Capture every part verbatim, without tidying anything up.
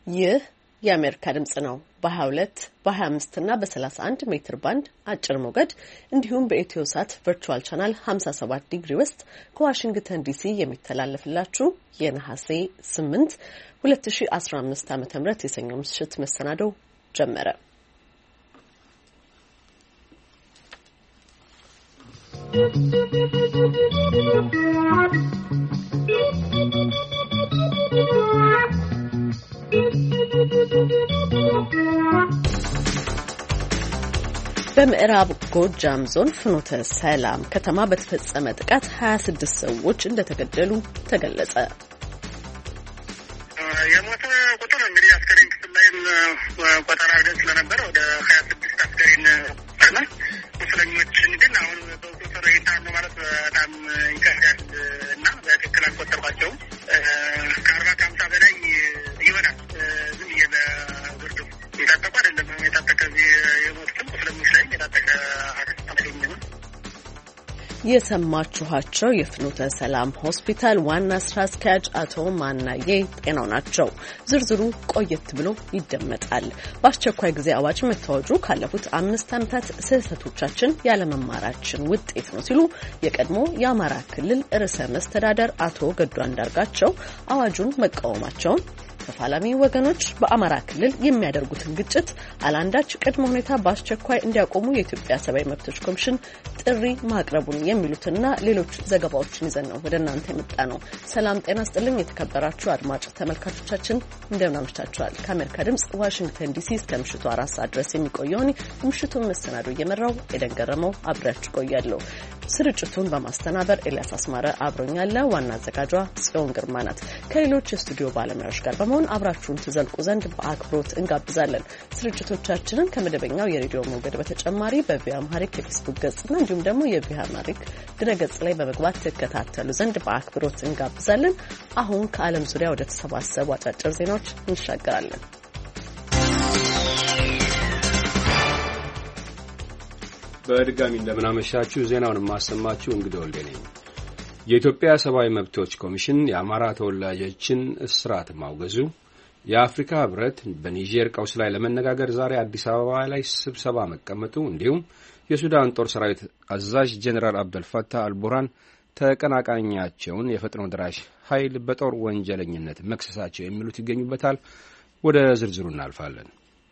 ይህ የአሜሪካ ድምጽ ነው። በ22 በ25 እና በ31 ሜትር ባንድ አጭር ሞገድ እንዲሁም በኢትዮ ሳት ቨርቹዋል ቻናል ሃምሳ ሰባት ዲግሪ ውስጥ ከዋሽንግተን ዲሲ የሚተላለፍላችሁ የነሐሴ ስምንት ሁለት ሺህ አስራ አምስት ዓመተ ምህረት የሰኞ ምሽት መሰናዶ ጀመረ። በምዕራብ ጎጃም ዞን ፍኖተ ሰላም ከተማ በተፈጸመ ጥቃት ሀያ ስድስት ሰዎች እንደተገደሉ ተገለጸ። የሞተ ቁጥር እንግዲህ አስከሬን ክፍል ላይም ቆጠራ ደስ ስለነበረ ወደ ሀያ ስድስት አስከሬን አለ። ቁስለኞችን ግን አሁን በቁጥር ይታሉ ማለት በጣም ይከብዳል እና በትክክል አልቆጠርኳቸውም። ከአርባ ከሀምሳ በላይ ይሆናል። ዝም ብዬ በግርዱ የታጠቁ አይደለም የታጠቀ የሞቱትም ቁስለኞች ላይ የታጠቀ አላገኘንም። የሰማችኋቸው የፍኖተ ሰላም ሆስፒታል ዋና ስራ አስኪያጅ አቶ ማናዬ ጤናው ናቸው። ዝርዝሩ ቆየት ብሎ ይደመጣል። በአስቸኳይ ጊዜ አዋጅ መታወጁ ካለፉት አምስት ዓመታት ስህተቶቻችን ያለመማራችን ውጤት ነው ሲሉ የቀድሞ የአማራ ክልል ርዕሰ መስተዳደር አቶ ገዱ አንዳርጋቸው አዋጁን መቃወማቸውን፣ ተፋላሚ ወገኖች በአማራ ክልል የሚያደርጉትን ግጭት አላንዳች ቅድመ ሁኔታ በአስቸኳይ እንዲያቆሙ የኢትዮጵያ ሰብአዊ መብቶች ኮሚሽን ጥሪ ማቅረቡን የሚሉትና ሌሎች ዘገባዎችን ይዘን ነው ወደ እናንተ የመጣ ነው። ሰላም ጤና ስጥልኝ። የተከበራችሁ አድማጭ ተመልካቾቻችን እንደምን አምሽታችኋል? ከአሜሪካ ድምጽ ዋሽንግተን ዲሲ እስከ ምሽቱ አራት ሰዓት ድረስ የሚቆየውን ምሽቱን መሰናዶ እየመራው ኤደን ገረመው አብራችሁ ቆያለሁ። ስርጭቱን በማስተናበር ኤልያስ አስማረ አብሮኛለ። ዋና አዘጋጇ ጽዮን ግርማ ናት። ከሌሎች የስቱዲዮ ባለሙያዎች ጋር በመሆን አብራችሁን ትዘልቁ ዘንድ በአክብሮት እንጋብዛለን። ስርጭቶቻችንን ከመደበኛው የሬዲዮ ሞገድ በተጨማሪ በቪኦኤ አምሃሪክ የፌስቡክ ገጽና እንዲሁም ደግሞ የቪኦኤ አምሃሪክ ድረገጽ ላይ በመግባት ትከታተሉ ዘንድ በአክብሮት እንጋብዛለን። አሁን ከዓለም ዙሪያ ወደ ተሰባሰቡ አጫጭር ዜናዎች እንሻገራለን። በድጋሚ እንደምናመሻችሁ ዜናውን ማሰማችሁ እንግዲህ ወልዴ ነኝ። የኢትዮጵያ ሰብአዊ መብቶች ኮሚሽን የአማራ ተወላጆችን እስራት ማውገዙ፣ የአፍሪካ ህብረት በኒጀር ቀውስ ላይ ለመነጋገር ዛሬ አዲስ አበባ ላይ ስብሰባ መቀመጡ፣ እንዲሁም የሱዳን ጦር ሰራዊት አዛዥ ጄኔራል አብደል ፈታህ አልቡርሃን ተቀናቃኛቸውን የፈጥኖ ደራሽ ኃይል በጦር ወንጀለኝነት መክሰሳቸው የሚሉት ይገኙበታል። ወደ ዝርዝሩ እናልፋለን።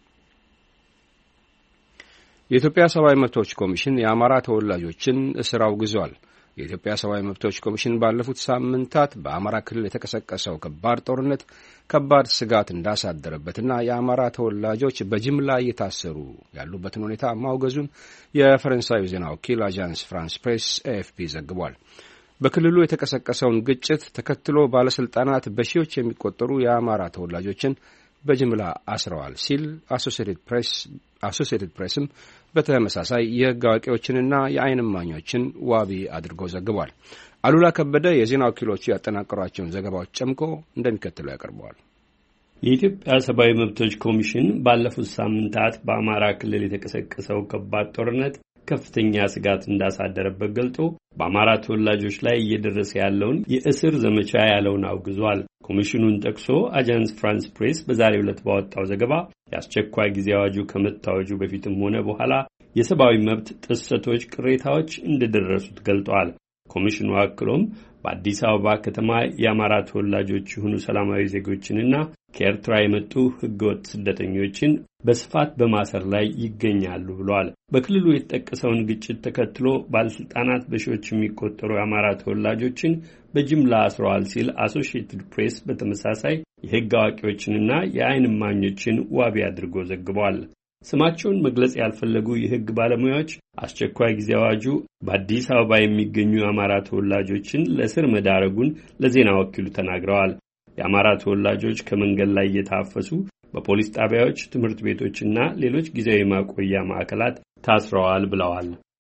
የኢትዮጵያ ሰብአዊ መብቶች ኮሚሽን የአማራ ተወላጆችን እስር አውግዟል። የኢትዮጵያ ሰብአዊ መብቶች ኮሚሽን ባለፉት ሳምንታት በአማራ ክልል የተቀሰቀሰው ከባድ ጦርነት ከባድ ስጋት እንዳሳደረበትና የአማራ ተወላጆች በጅምላ እየታሰሩ ያሉበትን ሁኔታ ማውገዙን የፈረንሳዩ ዜና ወኪል አጃንስ ፍራንስ ፕሬስ ኤኤፍፒ ዘግቧል። በክልሉ የተቀሰቀሰውን ግጭት ተከትሎ ባለስልጣናት በሺዎች የሚቆጠሩ የአማራ ተወላጆችን በጅምላ አስረዋል ሲል አሶሲኤትድ ፕሬስ አሶሲኤትድ ፕሬስም በተመሳሳይ የሕግ አዋቂዎችንና የዓይን እማኞችን ዋቢ አድርጎ ዘግቧል። አሉላ ከበደ የዜና ወኪሎቹ ያጠናቀሯቸውን ዘገባዎች ጨምቆ እንደሚከተለው ያቀርበዋል። የኢትዮጵያ ሰብአዊ መብቶች ኮሚሽን ባለፉት ሳምንታት በአማራ ክልል የተቀሰቀሰው ከባድ ጦርነት ከፍተኛ ስጋት እንዳሳደረበት ገልጦ በአማራ ተወላጆች ላይ እየደረሰ ያለውን የእስር ዘመቻ ያለውን አውግዟል። ኮሚሽኑን ጠቅሶ አጃንስ ፍራንስ ፕሬስ በዛሬው ዕለት ባወጣው ዘገባ የአስቸኳይ ጊዜ አዋጁ ከመታወጁ በፊትም ሆነ በኋላ የሰብአዊ መብት ጥሰቶች ቅሬታዎች እንደደረሱት ገልጧል። ኮሚሽኑ አክሎም በአዲስ አበባ ከተማ የአማራ ተወላጆች የሆኑ ሰላማዊ ዜጎችንና ከኤርትራ የመጡ ህገወጥ ስደተኞችን በስፋት በማሰር ላይ ይገኛሉ ብሏል። በክልሉ የተጠቀሰውን ግጭት ተከትሎ ባለስልጣናት በሺዎች የሚቆጠሩ የአማራ ተወላጆችን በጅምላ አስረዋል ሲል አሶሺየትድ ፕሬስ በተመሳሳይ የህግ አዋቂዎችንና የዓይን እማኞችን ዋቢ አድርጎ ዘግቧል። ስማቸውን መግለጽ ያልፈለጉ የህግ ባለሙያዎች አስቸኳይ ጊዜ አዋጁ በአዲስ አበባ የሚገኙ የአማራ ተወላጆችን ለእስር መዳረጉን ለዜና ወኪሉ ተናግረዋል። የአማራ ተወላጆች ከመንገድ ላይ እየታፈሱ በፖሊስ ጣቢያዎች፣ ትምህርት ቤቶችና ሌሎች ጊዜያዊ ማቆያ ማዕከላት ታስረዋል ብለዋል።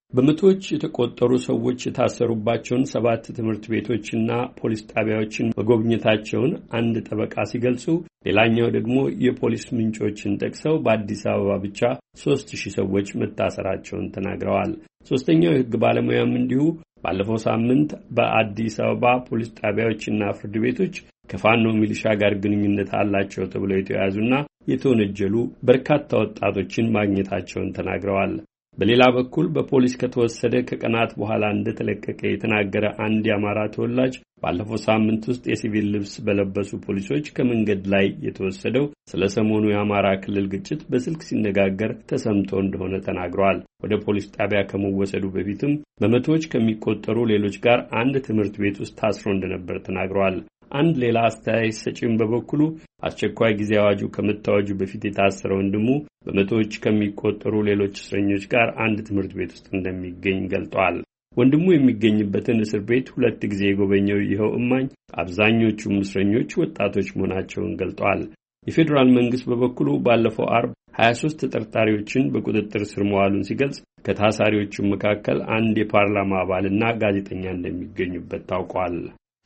በመቶዎች የተቆጠሩ ሰዎች የታሰሩባቸውን ሰባት ትምህርት ቤቶችና ፖሊስ ጣቢያዎችን መጎብኘታቸውን አንድ ጠበቃ ሲገልጹ፣ ሌላኛው ደግሞ የፖሊስ ምንጮችን ጠቅሰው በአዲስ አበባ ብቻ ሦስት ሺህ ሰዎች መታሰራቸውን ተናግረዋል። ሦስተኛው የሕግ ባለሙያም እንዲሁ ባለፈው ሳምንት በአዲስ አበባ ፖሊስ ጣቢያዎችና ፍርድ ቤቶች ከፋኖ ሚሊሻ ጋር ግንኙነት አላቸው ተብለው የተያዙና የተወነጀሉ በርካታ ወጣቶችን ማግኘታቸውን ተናግረዋል። በሌላ በኩል በፖሊስ ከተወሰደ ከቀናት በኋላ እንደተለቀቀ የተናገረ አንድ የአማራ ተወላጅ ባለፈው ሳምንት ውስጥ የሲቪል ልብስ በለበሱ ፖሊሶች ከመንገድ ላይ የተወሰደው ስለ ሰሞኑ የአማራ ክልል ግጭት በስልክ ሲነጋገር ተሰምቶ እንደሆነ ተናግረዋል። ወደ ፖሊስ ጣቢያ ከመወሰዱ በፊትም በመቶዎች ከሚቆጠሩ ሌሎች ጋር አንድ ትምህርት ቤት ውስጥ ታስሮ እንደነበር ተናግረዋል። አንድ ሌላ አስተያየት ሰጪም በበኩሉ አስቸኳይ ጊዜ አዋጁ ከመታወጁ በፊት የታሰረ ወንድሙ በመቶዎች ከሚቆጠሩ ሌሎች እስረኞች ጋር አንድ ትምህርት ቤት ውስጥ እንደሚገኝ ገልጧል። ወንድሙ የሚገኝበትን እስር ቤት ሁለት ጊዜ የጎበኘው ይኸው እማኝ አብዛኞቹም እስረኞች ወጣቶች መሆናቸውን ገልጧል። የፌዴራል መንግስት በበኩሉ ባለፈው አርብ ሀያ ሦስት ተጠርጣሪዎችን በቁጥጥር ስር መዋሉን ሲገልጽ ከታሳሪዎቹ መካከል አንድ የፓርላማ አባልና ጋዜጠኛ እንደሚገኙበት ታውቋል።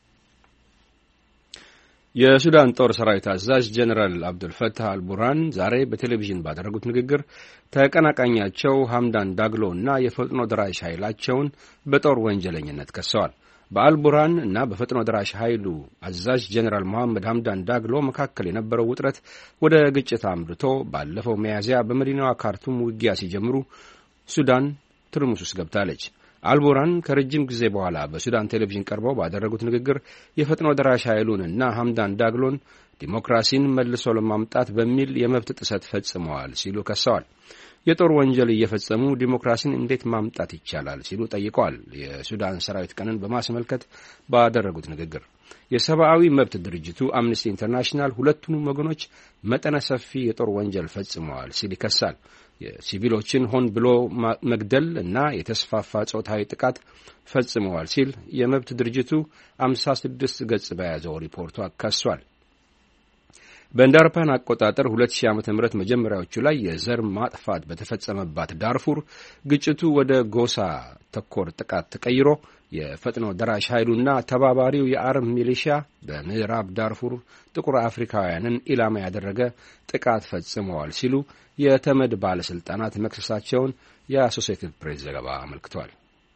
የሱዳን ጦር ሰራዊት አዛዥ ጀነራል አብዱል ፈታህ አልቡርሃን ዛሬ በቴሌቪዥን ባደረጉት ንግግር ተቀናቃኛቸው ሐምዳን ዳግሎ እና የፈጥኖ ደራሽ ኃይላቸውን በጦር ወንጀለኝነት ከሰዋል። በአልቡርሃን እና በፈጥኖ ደራሽ ኃይሉ አዛዥ ጀነራል መሐመድ ሐምዳን ዳግሎ መካከል የነበረው ውጥረት ወደ ግጭት አምርቶ ባለፈው ሚያዝያ በመዲናዋ ካርቱም ውጊያ ሲጀምሩ ሱዳን ትርምስ ውስጥ ገብታለች። አልቡርሃን ከረጅም ጊዜ በኋላ በሱዳን ቴሌቪዥን ቀርበው ባደረጉት ንግግር የፈጥኖ ደራሽ ኃይሉን እና ሐምዳን ዳግሎን ዲሞክራሲን መልሶ ለማምጣት በሚል የመብት ጥሰት ፈጽመዋል ሲሉ ከሰዋል። የጦር ወንጀል እየፈጸሙ ዲሞክራሲን እንዴት ማምጣት ይቻላል ሲሉ ጠይቀዋል። የሱዳን ሰራዊት ቀንን በማስመልከት ባደረጉት ንግግር የሰብአዊ መብት ድርጅቱ አምነስቲ ኢንተርናሽናል ሁለቱንም ወገኖች መጠነ ሰፊ የጦር ወንጀል ፈጽመዋል ሲል ይከሳል። የሲቪሎችን ሆን ብሎ መግደል እና የተስፋፋ ጾታዊ ጥቃት ፈጽመዋል ሲል የመብት ድርጅቱ አምሳ ስድስት ገጽ በያዘው ሪፖርቱ ከሷል። በእንደ አውሮፓውያን አቆጣጠር ሁለት ሺህ ዓመተ ምህረት መጀመሪያዎቹ ላይ የዘር ማጥፋት በተፈጸመባት ዳርፉር ግጭቱ ወደ ጎሳ ተኮር ጥቃት ተቀይሮ የፈጥኖ ደራሽ ኃይሉና ተባባሪው የአረብ ሚሊሺያ በምዕራብ ዳርፉር ጥቁር አፍሪካውያንን ኢላማ ያደረገ ጥቃት ፈጽመዋል ሲሉ የተመድ ባለስልጣናት መክሰሳቸውን የአሶሲኤትድ ፕሬስ ዘገባ አመልክቷል።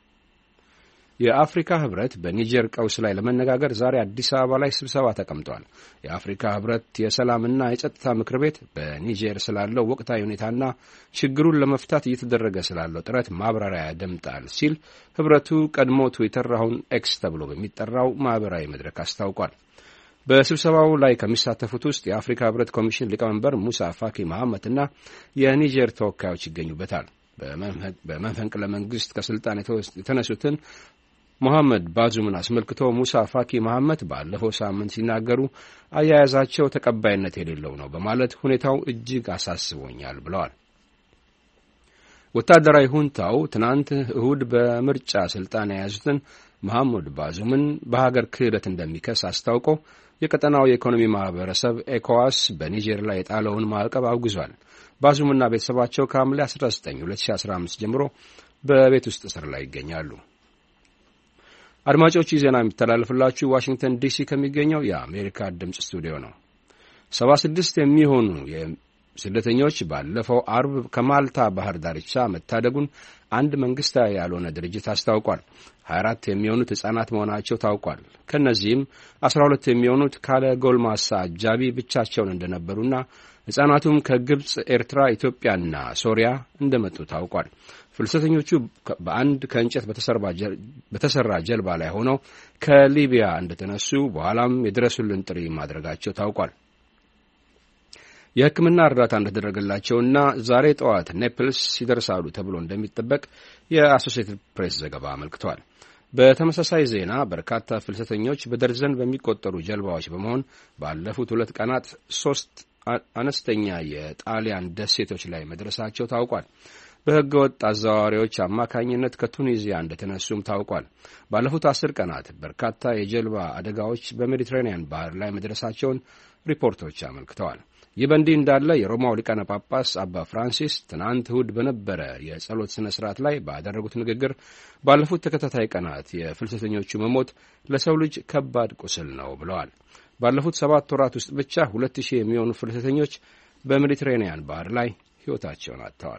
የአፍሪካ ህብረት በኒጀር ቀውስ ላይ ለመነጋገር ዛሬ አዲስ አበባ ላይ ስብሰባ ተቀምጧል። የአፍሪካ ህብረት የሰላምና የጸጥታ ምክር ቤት በኒጀር ስላለው ወቅታዊ ሁኔታና ችግሩን ለመፍታት እየተደረገ ስላለው ጥረት ማብራሪያ ያደምጣል ሲል ህብረቱ ቀድሞ ትዊተር አሁን ኤክስ ተብሎ በሚጠራው ማህበራዊ መድረክ አስታውቋል። በስብሰባው ላይ ከሚሳተፉት ውስጥ የአፍሪካ ህብረት ኮሚሽን ሊቀመንበር ሙሳ ፋኪ መሐመትና የኒጀር ተወካዮች ይገኙበታል። በመፈንቅለ መንግስት ከስልጣን የተነሱትን መሐመድ ባዙምን አስመልክቶ ሙሳ ፋኪ መሐመድ ባለፈው ሳምንት ሲናገሩ አያያዛቸው ተቀባይነት የሌለው ነው በማለት ሁኔታው እጅግ አሳስቦኛል ብለዋል። ወታደራዊ ሁንታው ትናንት እሁድ በምርጫ ስልጣን የያዙትን መሐመድ ባዙምን በሀገር ክህደት እንደሚከስ አስታውቆ የቀጠናው የኢኮኖሚ ማህበረሰብ ኤኮዋስ በኒጀር ላይ የጣለውን ማዕቀብ አውግዟል። ባዙምና ቤተሰባቸው ከሐምሌ አስራ ዘጠኝ ሁለት ሺህ አስራ አምስት ጀምሮ በቤት ውስጥ እስር ላይ ይገኛሉ። አድማጮች ዜና የሚተላለፍላችሁ ዋሽንግተን ዲሲ ከሚገኘው የአሜሪካ ድምጽ ስቱዲዮ ነው። ሰባ ስድስት የሚሆኑ ስደተኞች ባለፈው አርብ ከማልታ ባህር ዳርቻ መታደጉን አንድ መንግስታዊ ያልሆነ ድርጅት አስታውቋል። ሀያ አራት የሚሆኑት ሕፃናት መሆናቸው ታውቋል። ከእነዚህም አስራ ሁለት የሚሆኑት ካለ ጎልማሳ አጃቢ ብቻቸውን እንደነበሩና ሕፃናቱም ከግብጽ፣ ኤርትራ፣ ኢትዮጵያና ሶሪያ እንደመጡ ታውቋል። ፍልሰተኞቹ በአንድ ከእንጨት በተሰራ ጀልባ ላይ ሆነው ከሊቢያ እንደተነሱ በኋላም የድረሱልን ጥሪ ማድረጋቸው ታውቋል። የሕክምና እርዳታ እንደተደረገላቸውና ዛሬ ጠዋት ኔፕልስ ይደርሳሉ ተብሎ እንደሚጠበቅ የአሶሲኤትድ ፕሬስ ዘገባ አመልክቷል። በተመሳሳይ ዜና በርካታ ፍልሰተኞች በደርዘን በሚቆጠሩ ጀልባዎች በመሆን ባለፉት ሁለት ቀናት ሶስት አነስተኛ የጣሊያን ደሴቶች ላይ መድረሳቸው ታውቋል። በሕገ ወጥ አዘዋዋሪዎች አማካኝነት ከቱኒዚያ እንደተነሱም ታውቋል። ባለፉት አስር ቀናት በርካታ የጀልባ አደጋዎች በሜዲትራኒያን ባህር ላይ መድረሳቸውን ሪፖርቶች አመልክተዋል። ይህ በእንዲህ እንዳለ የሮማው ሊቃነ ጳጳስ አባ ፍራንሲስ ትናንት እሁድ በነበረ የጸሎት ስነ ስርዓት ላይ ባደረጉት ንግግር ባለፉት ተከታታይ ቀናት የፍልሰተኞቹ መሞት ለሰው ልጅ ከባድ ቁስል ነው ብለዋል። ባለፉት ሰባት ወራት ውስጥ ብቻ ሁለት ሺህ የሚሆኑ ፍልሰተኞች በሜዲትሬኒያን ባህር ላይ ሕይወታቸውን አጥተዋል።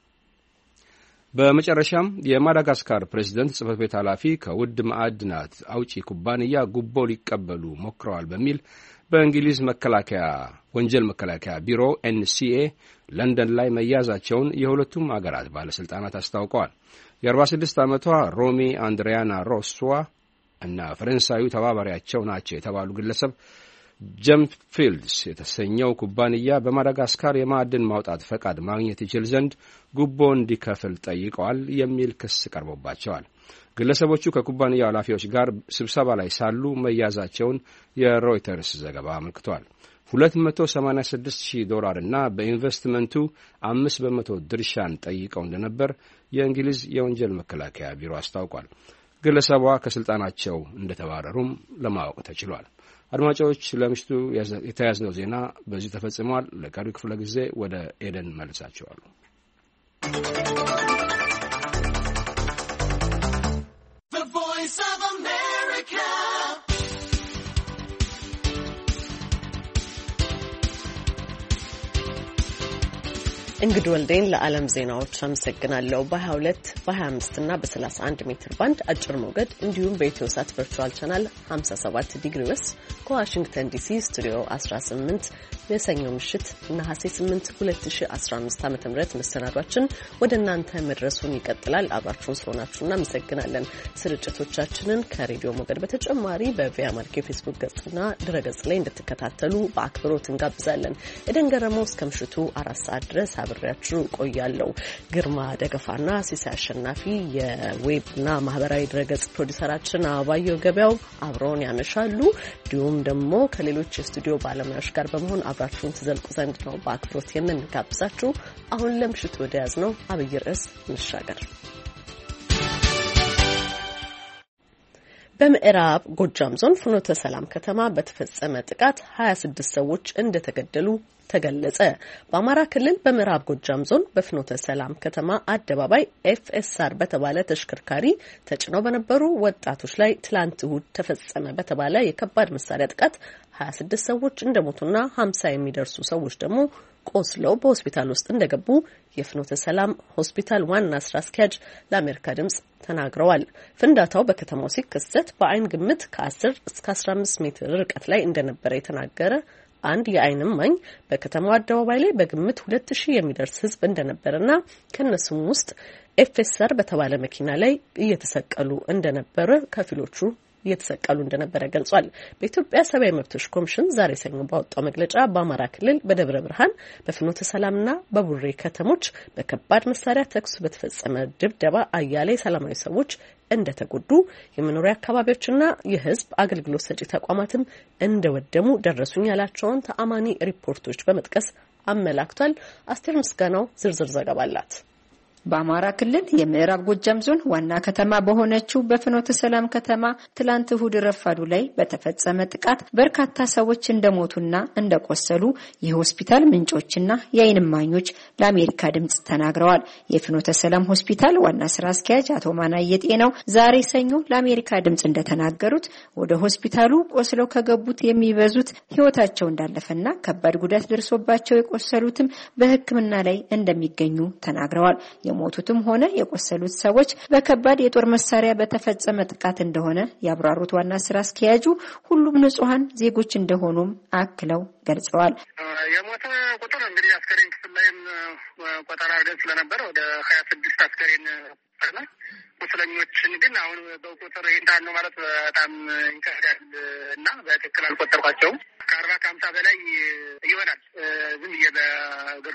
በመጨረሻም የማዳጋስካር ፕሬዝደንት ጽሕፈት ቤት ኃላፊ ከውድ ማዕድናት አውጪ ኩባንያ ጉቦ ሊቀበሉ ሞክረዋል በሚል በእንግሊዝ መከላከያ ወንጀል መከላከያ ቢሮ ኤንሲኤ ለንደን ላይ መያዛቸውን የሁለቱም አገራት ባለሥልጣናት አስታውቀዋል። የአርባ ስድስት ዓመቷ ሮሚ አንድሪያና ሮስዋ እና ፈረንሳዩ ተባባሪያቸው ናቸው የተባሉ ግለሰብ ጀምፕ ፊልድስ የተሰኘው ኩባንያ በማዳጋስካር የማዕድን ማውጣት ፈቃድ ማግኘት ይችል ዘንድ ጉቦ እንዲከፍል ጠይቀዋል የሚል ክስ ቀርቦባቸዋል። ግለሰቦቹ ከኩባንያው ኃላፊዎች ጋር ስብሰባ ላይ ሳሉ መያዛቸውን የሮይተርስ ዘገባ አመልክቷል። ሁለት መቶ ሰማንያ ስድስት ሺህ ዶላር እና በኢንቨስትመንቱ አምስት በመቶ ድርሻን ጠይቀው እንደነበር የእንግሊዝ የወንጀል መከላከያ ቢሮ አስታውቋል። ግለሰቧ ከስልጣናቸው እንደተባረሩም ለማወቅ ተችሏል። አድማጮች፣ ለምሽቱ የተያዝነው ዜና በዚህ ተፈጽሟል። ለቀሪው ክፍለ ጊዜ ወደ ኤደን መልሳቸዋለሁ። እንግዲህ ወልዴን ለዓለም ዜናዎች አመሰግናለሁ። በሀያ ሁለት በሀያ አምስት እና በሰላሳ አንድ ሜትር ባንድ አጭር ሞገድ እንዲሁም በኢትዮ ሳት ቨርቹዋል ቻናል ሀምሳ ሰባት ዲግሪ ዌስት ከዋሽንግተን ዲሲ ስቱዲዮ አስራ ስምንት የሰኞ ምሽት ነሐሴ ስምንት ሁለት ሺህ አስራ አምስት ዓመተ ምህረት መሰናዷችን ወደ እናንተ መድረሱን ይቀጥላል። አብራችሁን ስለሆናችሁ እናመሰግናለን። ስርጭቶቻችንን ከሬዲዮ ሞገድ በተጨማሪ በቪኦኤ አማርኛ የፌስቡክ ገጽና ድረገጽ ላይ እንድትከታተሉ በአክብሮት እንጋብዛለን። ኤደን ገረመው እስከ ምሽቱ አራት ሰዓት ድረስ አብሬያችሁ ቆያለሁ። ግርማ ደገፋና ሲሳይ አሸናፊ የዌብና ማህበራዊ ድረገጽ ፕሮዲሰራችን አባየው ገበያው አብረውን ያመሻሉ። እንዲሁም ደግሞ ከሌሎች የስቱዲዮ ባለሙያዎች ጋር በመሆን አብራችሁን ትዘልቁ ዘንድ ነው በአክብሮት የምንጋብዛችሁ። አሁን ለምሽቱ ወደ ያዝነው አብይ ርዕስ እንሻገር። በምዕራብ ጎጃም ዞን ፍኖተ ሰላም ከተማ በተፈጸመ ጥቃት ሀያ ስድስት ሰዎች እንደተገደሉ ተገለጸ። በአማራ ክልል በምዕራብ ጎጃም ዞን በፍኖተ ሰላም ከተማ አደባባይ ኤፍኤስአር በተባለ ተሽከርካሪ ተጭነው በነበሩ ወጣቶች ላይ ትላንት እሁድ ተፈጸመ በተባለ የከባድ መሳሪያ ጥቃት ሀያ ስድስት ሰዎች እንደሞቱና ሀምሳ የሚደርሱ ሰዎች ደግሞ ቆስለው በሆስፒታል ውስጥ እንደገቡ የፍኖተ ሰላም ሆስፒታል ዋና ስራ አስኪያጅ ለአሜሪካ ድምጽ ተናግረዋል። ፍንዳታው በከተማው ሲከሰት በአይን ግምት ከአስር እስከ አስራ አምስት ሜትር ርቀት ላይ እንደነበረ የተናገረ አንድ የአይን እማኝ በከተማው አደባባይ ላይ በግምት ሁለት ሺህ የሚደርስ ሕዝብ እንደነበረና ከነሱም ውስጥ ኤፍኤስአር በተባለ መኪና ላይ እየተሰቀሉ እንደነበረ ከፊሎቹ እየተሰቀሉ እንደነበረ ገልጿል። በኢትዮጵያ ሰብአዊ መብቶች ኮሚሽን ዛሬ ሰኞ ባወጣው መግለጫ በአማራ ክልል በደብረ ብርሃን በፍኖተ ሰላምና በቡሬ ከተሞች በከባድ መሳሪያ ተኩስ በተፈጸመ ድብደባ አያሌ ሰላማዊ ሰዎች እንደተጎዱ የመኖሪያ አካባቢዎችና የሕዝብ አገልግሎት ሰጪ ተቋማትም እንደወደሙ ደረሱኝ ያላቸውን ተአማኒ ሪፖርቶች በመጥቀስ አመላክቷል። አስቴር ምስጋናው ዝርዝር ዘገባ አላት። በአማራ ክልል የምዕራብ ጎጃም ዞን ዋና ከተማ በሆነችው በፍኖተ ሰላም ከተማ ትላንት እሁድ ረፋዱ ላይ በተፈጸመ ጥቃት በርካታ ሰዎች እንደሞቱና እንደቆሰሉ የሆስፒታል ምንጮችና የዓይን እማኞች ለአሜሪካ ድምጽ ተናግረዋል። የፍኖተ ሰላም ሆስፒታል ዋና ስራ አስኪያጅ አቶ ማናየ ጤናው ዛሬ ሰኞ ለአሜሪካ ድምጽ እንደተናገሩት ወደ ሆስፒታሉ ቆስለው ከገቡት የሚበዙት ሕይወታቸው እንዳለፈና ከባድ ጉዳት ደርሶባቸው የቆሰሉትም በሕክምና ላይ እንደሚገኙ ተናግረዋል። የሞቱትም ሆነ የቆሰሉት ሰዎች በከባድ የጦር መሳሪያ በተፈጸመ ጥቃት እንደሆነ ያብራሩት ዋና ስራ አስኪያጁ ሁሉም ንጹሃን ዜጎች እንደሆኑም አክለው ገልጸዋል። የሞተ ቁጥር እንግዲህ አስከሬን ክፍል ላይም ቆጠራ አድርገን ስለነበረ ወደ ሀያ ስድስት አስከሬን ነው። ቁስለኞችን ግን አሁን በቁጥር ይንታል ነው ማለት በጣም ይከብዳል እና በትክክል አልቆጠርኳቸውም። ከአርባ ከሀምሳ በላይ ይሆናል። ዝም ብዬ በግርድፉ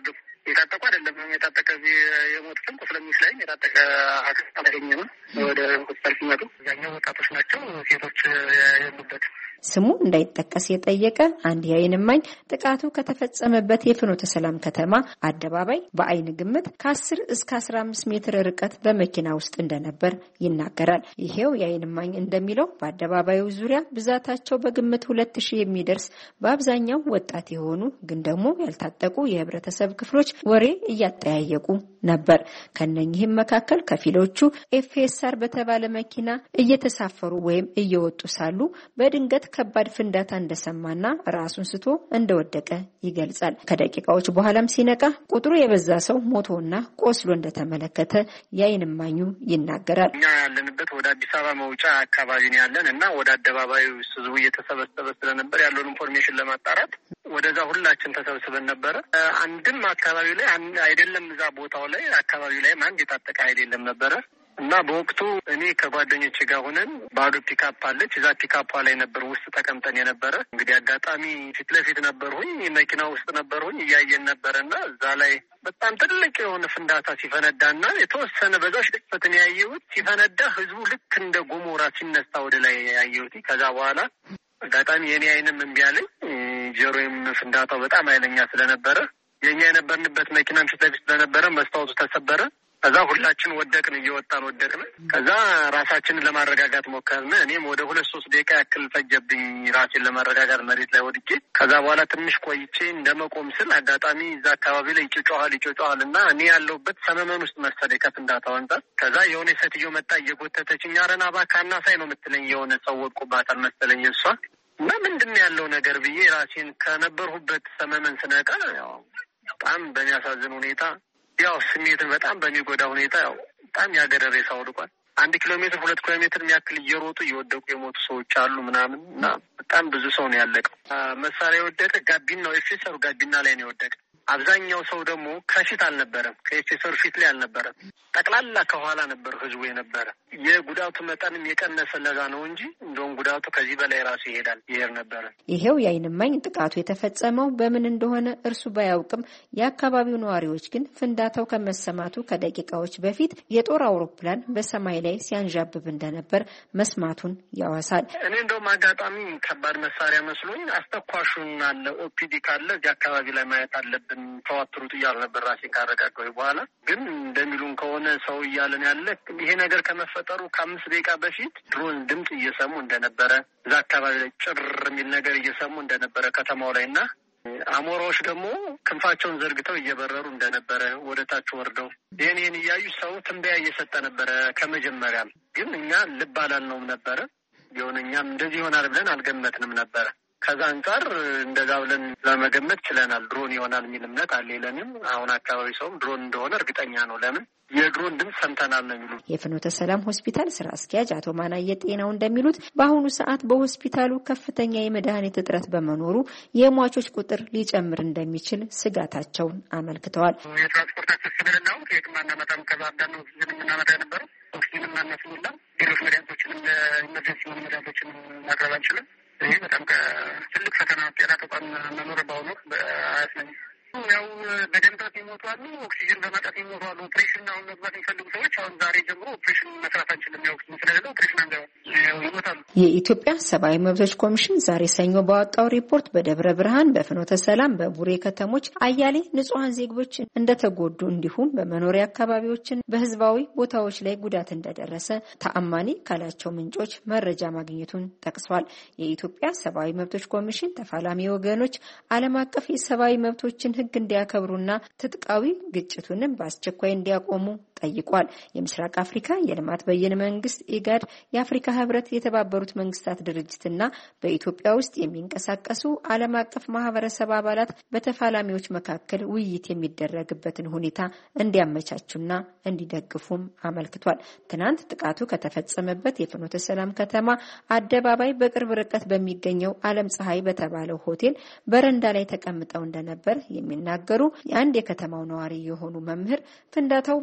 የታጠቁ አይደለም የታጠቀ የሞቱትም ቁስለኞች ላይ የታጠቀ አካል አላገኘንም። ወደ ሆስፒታል ሲመጡ ያኛው ወጣቶች ናቸው፣ ሴቶች ያሉበት። ስሙ እንዳይጠቀስ የጠየቀ አንድ የዓይን እማኝ ጥቃቱ ከተፈጸመበት የፍኖተ ሰላም ከተማ አደባባይ በዓይን ግምት ከአስር እስከ አስራ አምስት ሜትር ርቀት በመኪና ውስጥ እንደነበር ይናገራል። ይሄው የዓይን እማኝ እንደሚለው በአደባባዩ ዙሪያ ብዛታቸው በግምት ሁለት ሺህ የሚደርስ በአብዛኛው ወጣት የሆኑ ግን ደግሞ ያልታጠቁ የህብረተሰብ ክፍሎች ወሬ እያጠያየቁ ነበር። ከነኚህም መካከል ከፊሎቹ ኤፍኤስአር በተባለ መኪና እየተሳፈሩ ወይም እየወጡ ሳሉ በድንገት ከባድ ፍንዳታ እንደሰማና ራሱን ስቶ እንደወደቀ ይገልጻል። ከደቂቃዎች በኋላም ሲነቃ ቁጥሩ የበዛ ሰው ሞቶና ቆስሎ እንደተመለከተ የዓይን እማኙ ይናገራል። እኛ ያለንበት ወደ አዲስ አበባ መውጫ አካባቢ ነው ያለን እና ወደ አደባባዩ ህዝቡ እየተሰበሰበ ስለነበር ያለውን ኢንፎርሜሽን ለማጣራት ወደዛ ሁላችን ተሰብስበን ነበረ። አንድም አካባቢ ላይ አይደለም እዛ ቦታው ላይ አካባቢ ላይ አንድ የታጠቀ ኃይል የለም ነበረ እና በወቅቱ እኔ ከጓደኞቼ ጋር ሆነን ባዶ ፒካፕ አለች፣ እዛ ፒካፓ ላይ ነበር ውስጥ ተቀምጠን የነበረ። እንግዲህ አጋጣሚ ፊት ለፊት ነበርሁኝ፣ መኪና ውስጥ ነበርሁኝ፣ እያየን ነበረና እዛ ላይ በጣም ትልቅ የሆነ ፍንዳታ ሲፈነዳና የተወሰነ በዛሽ ጥቅፈትን ያየሁት ሲፈነዳ ህዝቡ ልክ እንደ ጎሞራ ሲነሳ ወደ ላይ ያየሁት። ከዛ በኋላ አጋጣሚ የኔ አይንም እምቢ አለኝ፣ ጆሮዬም ፍንዳታው በጣም ኃይለኛ ስለነበረ የኛ የነበርንበት መኪናም ፊት ለፊት ስለነበረ መስታወቱ ተሰበረ። ከዛ ሁላችን ወደቅን፣ እየወጣን ወደቅን። ከዛ ራሳችንን ለማረጋጋት ሞከርን። እኔም ወደ ሁለት ሶስት ደቂቃ ያክል ፈጀብኝ ራሴን ለማረጋጋት መሬት ላይ ወድቄ። ከዛ በኋላ ትንሽ ቆይቼ እንደመቆም ስል አጋጣሚ እዛ አካባቢ ላይ ይጮጮሃል ይጮጮሃል እና እኔ ያለሁበት ሰመመን ውስጥ መሰለኝ ከፍንዳታው አንጻር። ከዛ የሆነ ሴትዮ መጣ እየጎተተችኝ፣ ኧረ ና እባክህ አናሳይ ነው የምትለኝ። የሆነ ሰው ወድቆባታል መሰለኝ እሷ እና ምንድን ነው ያለው ነገር ብዬ ራሴን ከነበርሁበት ሰመመን ስነቃ ያው በጣም በሚያሳዝን ሁኔታ ያው ስሜትን በጣም በሚጎዳ ሁኔታ ያው በጣም ያገረረ ሰው ወድቋል። አንድ ኪሎ ሜትር ሁለት ኪሎ ሜትር የሚያክል እየሮጡ እየወደቁ የሞቱ ሰዎች አሉ ምናምን እና በጣም ብዙ ሰው ነው ያለቀው። መሳሪያ የወደቀ ጋቢና ነው ኤፍኤስአሩ ጋቢና ላይ ነው የወደቀ። አብዛኛው ሰው ደግሞ ከፊት አልነበረም፣ ከኤፍኤስአሩ ፊት ላይ አልነበረም፣ ጠቅላላ ከኋላ ነበር ህዝቡ የነበረ። የጉዳቱ መጠንም የቀነሰ ለዛ ነው እንጂ እንደውም ጉዳቱ ከዚህ በላይ ራሱ ይሄዳል ይሄድ ነበረ። ይሄው የዓይን እማኝ ጥቃቱ የተፈጸመው በምን እንደሆነ እርሱ ባያውቅም የአካባቢው ነዋሪዎች ግን ፍንዳታው ከመሰማቱ ከደቂቃዎች በፊት የጦር አውሮፕላን በሰማይ ላይ ሲያንዣብብ እንደነበር መስማቱን ያወሳል። እኔ እንደውም አጋጣሚ ከባድ መሳሪያ መስሎኝ አስተኳሹን አለ ኦፒዲ ካለ እዚህ አካባቢ ላይ ማየት አለብን ተዋትሩት እያሉ ነበር ራሴን ካረጋጋሁ በኋላ። ግን እንደሚሉን ከሆነ ሰው እያለን ያለ ይሄ ነገር ከመፈጠሩ ከአምስት ደቂቃ በፊት ድሮን ድምፅ እየሰሙ እንደነበረ እዛ አካባቢ ላይ ጭር የሚል ነገር እየሰሙ እንደነበረ ከተማው ላይ እና አሞራዎች ደግሞ ክንፋቸውን ዘርግተው እየበረሩ እንደነበረ ወደ ታች ወርደው ይህን ይህን እያዩ ሰው ትንበያ እየሰጠ ነበረ። ከመጀመሪያም ግን እኛ ልብ አላልነውም ነበረ። የሆነ እኛም እንደዚህ ይሆናል ብለን አልገመትንም ነበረ። ከዛ አንጻር እንደዛ ብለን ለመገመት ችለናል። ድሮን ይሆናል የሚል እምነት አለ የለንም። አሁን አካባቢ ሰውም ድሮን እንደሆነ እርግጠኛ ነው። ለምን የድሮን ድምፅ ሰምተናል ነው የሚሉት። የፍኖተ ሰላም ሆስፒታል ስራ አስኪያጅ አቶ ማናየ ጤናው እንደሚሉት በአሁኑ ሰዓት በሆስፒታሉ ከፍተኛ የመድኃኒት እጥረት በመኖሩ የሟቾች ቁጥር ሊጨምር እንደሚችል ስጋታቸውን አመልክተዋል። የትራንስፖርት አክሰስብልናው የትም አናመጣም። ከባህር ዳር ነው ኦክሲጅን የምናመጣ የነበረው። ኦክሲጅን ማነስሙላ ሌሎች መድኃኒቶችንም ኢመርጀንሲ ሆኑ መድኃኒቶችንም ማቅረብ አንችልም። ይህ በጣም ትልቅ ፈተና ጤና ተቋም መኖር በአሁኑ አያስነኝ። ያው በደምጣት ይሞቱ አሉ፣ ኦክሲጅን በማጣት ይሞቱ አሉ። ኦፕሬሽን አሁን መግባት የሚፈልጉ ሰዎች አሁን ዛሬ ጀምሮ ኦፕሬሽን መስራት አንችልም። ያው ኦክሲጅን ስለሌለ ኦፕሬሽን አንገባ ይሞታሉ። የኢትዮጵያ ሰብአዊ መብቶች ኮሚሽን ዛሬ ሰኞ ባወጣው ሪፖርት በደብረ ብርሃን፣ በፍኖተ ሰላም፣ በቡሬ ከተሞች አያሌ ንጹሐን ዜጎች እንደተጎዱ እንዲሁም በመኖሪያ አካባቢዎችን በህዝባዊ ቦታዎች ላይ ጉዳት እንደደረሰ ተአማኒ ካላቸው ምንጮች መረጃ ማግኘቱን ጠቅሷል። የኢትዮጵያ ሰብአዊ መብቶች ኮሚሽን ተፋላሚ ወገኖች ዓለም አቀፍ የሰብአዊ መብቶችን ህግ እንዲያከብሩና ትጥቃዊ ግጭቱንም በአስቸኳይ እንዲያቆሙ ጠይቋል። የምስራቅ አፍሪካ የልማት በየነ መንግስት ኢጋድ፣ የአፍሪካ ህብረት፣ የተባበሩት መንግስታት ድርጅትና በኢትዮጵያ ውስጥ የሚንቀሳቀሱ ዓለም አቀፍ ማህበረሰብ አባላት በተፋላሚዎች መካከል ውይይት የሚደረግበትን ሁኔታ እንዲያመቻቹና እንዲደግፉም አመልክቷል። ትናንት ጥቃቱ ከተፈጸመበት የፍኖተ ሰላም ከተማ አደባባይ በቅርብ ርቀት በሚገኘው ዓለም ፀሐይ በተባለው ሆቴል በረንዳ ላይ ተቀምጠው እንደነበር የሚናገሩ የአንድ የከተማው ነዋሪ የሆኑ መምህር ፍንዳታው በእግራ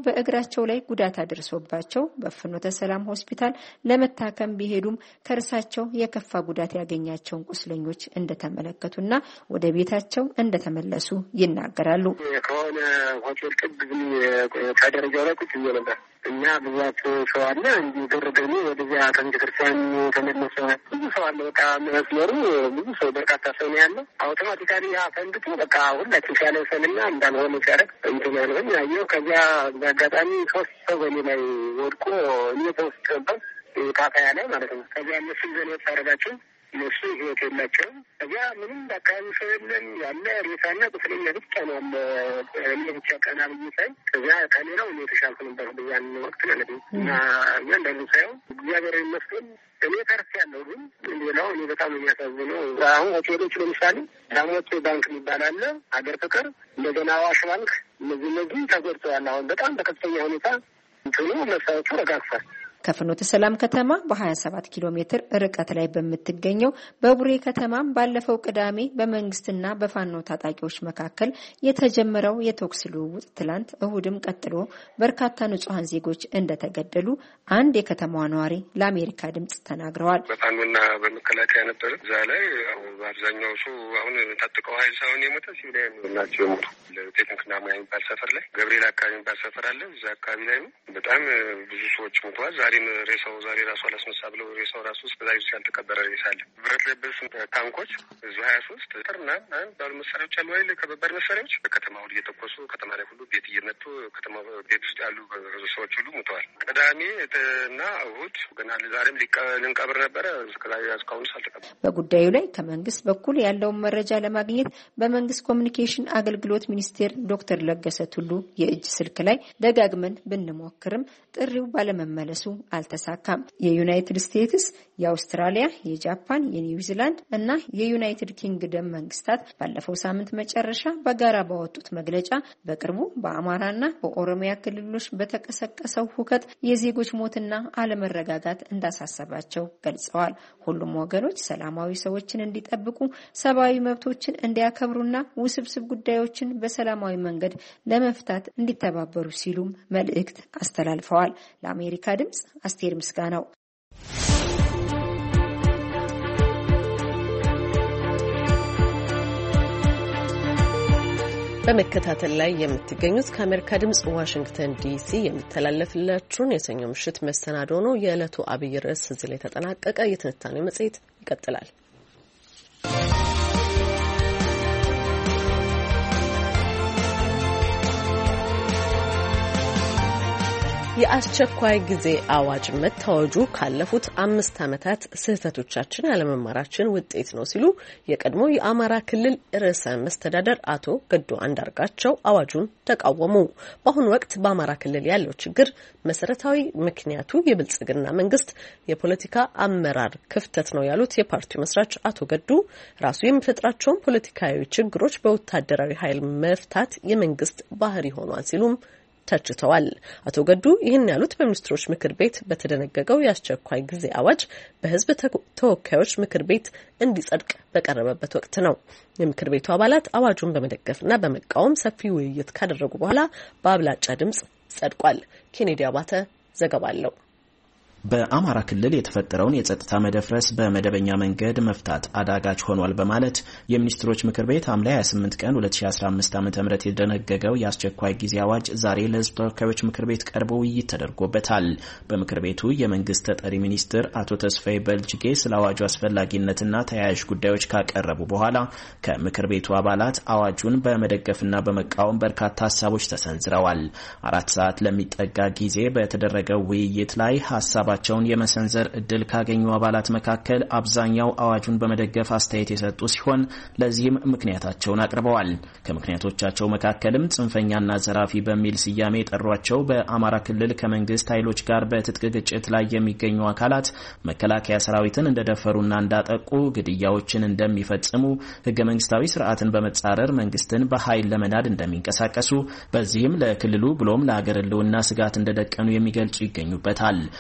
በእግራቸው ላይ ጉዳት አድርሶባቸው በፍኖተ ሰላም ሆስፒታል ለመታከም ቢሄዱም ከርሳቸው የከፋ ጉዳት ያገኛቸውን ቁስለኞች እንደተመለከቱና ወደ ቤታቸው እንደተመለሱ ይናገራሉ። ከሆነ ሆቴል ጥግ ከደረጃው ላይ ቁጭ ብዬ ነበር እና ብዙዎች ሰው አለ እንዲህ ግርግር ወደዚያ ከቤተክርስቲያን ተመለሰ። ብዙ ሰው አለ። በቃ መስመሩ ብዙ ሰው በርካታ ሰው ነው ያለው። አውቶማቲካሊ ያ ፈንድቶ በቃ ሁላችን ሲያለሰንና እንዳልሆነ ሲያደርግ እንትን ያልሆን ያየው። ከዚያ በአጋጣሚ ሶስት ሰው በኔ ላይ ወድቆ እኔ ተውስጥ ነበር ካፋያ ላይ ማለት ነው። ከዚያ እነሱ ዘኔት ያደረጋቸው እነሱ ህይወት የላቸውም። ከዚያ ምንም በአካባቢ ሰው የለም። ያለ ሬሳና ቁስለኛ ብቻ ነው ያለ። እኔ ብቻ ቀና ብዬ ሳይ ከዚያ ከሌላው እኔ የተሻልኩ ነበር በያን ወቅት ማለት ነው። እና እያንዳንዱ ሳይሆን እግዚአብሔር ይመስገን እኔ ተርፍ ያለው ግን ሌላው እኔ በጣም የሚያሳዝነው አሁን ሆቴሎች ለምሳሌ ዳሞት ባንክ የሚባል አለ፣ ሀገር ፍቅር፣ እንደገና አዋሽ ባንክ እነዚህ እነዚህ ተጎድተዋል። አሁን በጣም በከፍተኛ ሁኔታ እንትኑ መሳዎቹ ረጋግፏል። ከፍኖተ ሰላም ከተማ በሀያ ሰባት ኪሎ ሜትር ርቀት ላይ በምትገኘው በቡሬ ከተማም ባለፈው ቅዳሜ በመንግስትና በፋኖ ታጣቂዎች መካከል የተጀመረው የተኩስ ልውውጥ ትላንት እሁድም ቀጥሎ በርካታ ንጹሃን ዜጎች እንደተገደሉ አንድ የከተማዋ ነዋሪ ለአሜሪካ ድምጽ ተናግረዋል። በፋኖና በመከላከያ ነበር። እዛ ላይ በአብዛኛው ሰው አሁን ታጥቀው ኃይል ሳይሆን የሞተ ሲቪሊያን ናቸው የሞቱ። ቴክኒክና ሙያ የሚባል ሰፈር ላይ ገብርኤል አካባቢ የሚባል ሰፈር አለ። እዛ አካባቢ ላይ ነው በጣም ብዙ ሰዎች ሞተዋል። ዛሬም ሬሳው ዛሬ ራሱ አላስነሳ ብለው ሬሳው ራሱ እስከዛሬ ያልተቀበረ ሬሳ አለ። ብረት ለበስ ታንኮች እዙ ሀያ ሶስት ጥርና ባሉ መሳሪያዎች አሉ አይደል? ከባባድ መሳሪያዎች በከተማ ሁሉ እየተኮሱ ከተማ ላይ ሁሉ ቤት እየመቱ ከተማ ቤት ውስጥ ያሉ ሰዎች ሁሉ ሞተዋል። ቅዳሜ እና እሁድ ገና ዛሬም ልንቀብር ነበረ። እስከዛሬ እስካሁን አልተቀበረ። በጉዳዩ ላይ ከመንግስት በኩል ያለውን መረጃ ለማግኘት በመንግስት ኮሚኒኬሽን አገልግሎት ሚኒስቴር ዶክተር ለገሰ ቱሉ የእጅ ስልክ ላይ ደጋግመን ብንሞክርም ጥሪው ባለመመለሱ አልተሳካም። የዩናይትድ ስቴትስ፣ የአውስትራሊያ፣ የጃፓን፣ የኒውዚላንድ እና የዩናይትድ ኪንግደም መንግስታት ባለፈው ሳምንት መጨረሻ በጋራ ባወጡት መግለጫ በቅርቡ በአማራና በኦሮሚያ ክልሎች በተቀሰቀሰው ሁከት የዜጎች ሞትና አለመረጋጋት እንዳሳሰባቸው ገልጸዋል። ሁሉም ወገኖች ሰላማዊ ሰዎችን እንዲጠብቁ፣ ሰብአዊ መብቶችን እንዲያከብሩና ውስብስብ ጉዳዮችን በሰላማዊ መንገድ ለመፍታት እንዲተባበሩ ሲሉም መልእክት አስተላልፈዋል። ለአሜሪካ ድምጽ አስቴር ምስጋናው። በመከታተል ላይ የምትገኙት ከአሜሪካ ድምጽ ዋሽንግተን ዲሲ የሚተላለፍላችሁን የሰኞ ምሽት መሰናዶ ነው። የዕለቱ አብይ ርዕስ እዚህ ላይ ተጠናቀቀ። የትንታኔው መጽሔት ይቀጥላል። የአስቸኳይ ጊዜ አዋጅ መታወጁ ካለፉት አምስት ዓመታት ስህተቶቻችን ያለመማራችን ውጤት ነው ሲሉ የቀድሞ የአማራ ክልል ርዕሰ መስተዳደር አቶ ገዱ አንዳርጋቸው አዋጁን ተቃወሙ። በአሁኑ ወቅት በአማራ ክልል ያለው ችግር መሰረታዊ ምክንያቱ የብልጽግና መንግስት የፖለቲካ አመራር ክፍተት ነው ያሉት የፓርቲው መስራች አቶ ገዱ ራሱ የሚፈጥራቸውን ፖለቲካዊ ችግሮች በወታደራዊ ኃይል መፍታት የመንግስት ባህሪ ሆኗል ሲሉም ተችተዋል። አቶ ገዱ ይህን ያሉት በሚኒስትሮች ምክር ቤት በተደነገገው የአስቸኳይ ጊዜ አዋጅ በህዝብ ተወካዮች ምክር ቤት እንዲጸድቅ በቀረበበት ወቅት ነው። የምክር ቤቱ አባላት አዋጁን በመደገፍና በመቃወም ሰፊ ውይይት ካደረጉ በኋላ በአብላጫ ድምጽ ጸድቋል። ኬኔዲ አባተ ዘገባ አለው። በአማራ ክልል የተፈጠረውን የጸጥታ መደፍረስ በመደበኛ መንገድ መፍታት አዳጋች ሆኗል በማለት የሚኒስትሮች ምክር ቤት ሐምሌ ሃያ ስምንት ቀን ሁለት ሺ አስራ አምስት ዓ.ም የደነገገው የአስቸኳይ ጊዜ አዋጅ ዛሬ ለህዝብ ተወካዮች ምክር ቤት ቀርቦ ውይይት ተደርጎበታል። በምክር ቤቱ የመንግስት ተጠሪ ሚኒስትር አቶ ተስፋዬ በልጅጌ ስለ አዋጁ አስፈላጊነትና ተያያዥ ጉዳዮች ካቀረቡ በኋላ ከምክር ቤቱ አባላት አዋጁን በመደገፍና በመቃወም በርካታ ሀሳቦች ተሰንዝረዋል። አራት ሰዓት ለሚጠጋ ጊዜ በተደረገው ውይይት ላይ ሀሳብ ቸውን የመሰንዘር እድል ካገኙ አባላት መካከል አብዛኛው አዋጁን በመደገፍ አስተያየት የሰጡ ሲሆን ለዚህም ምክንያታቸውን አቅርበዋል። ከምክንያቶቻቸው መካከልም ጽንፈኛና ዘራፊ በሚል ስያሜ የጠሯቸው በአማራ ክልል ከመንግስት ኃይሎች ጋር በትጥቅ ግጭት ላይ የሚገኙ አካላት መከላከያ ሰራዊትን እንደደፈሩና እንዳጠቁ፣ ግድያዎችን እንደሚፈጽሙ፣ ህገ መንግስታዊ ስርዓትን በመጻረር መንግስትን በኃይል ለመናድ እንደሚንቀሳቀሱ፣ በዚህም ለክልሉ ብሎም ለሀገር ህልውና ስጋት እንደደቀኑ የሚገልጹ ይገኙበታል። በሌላ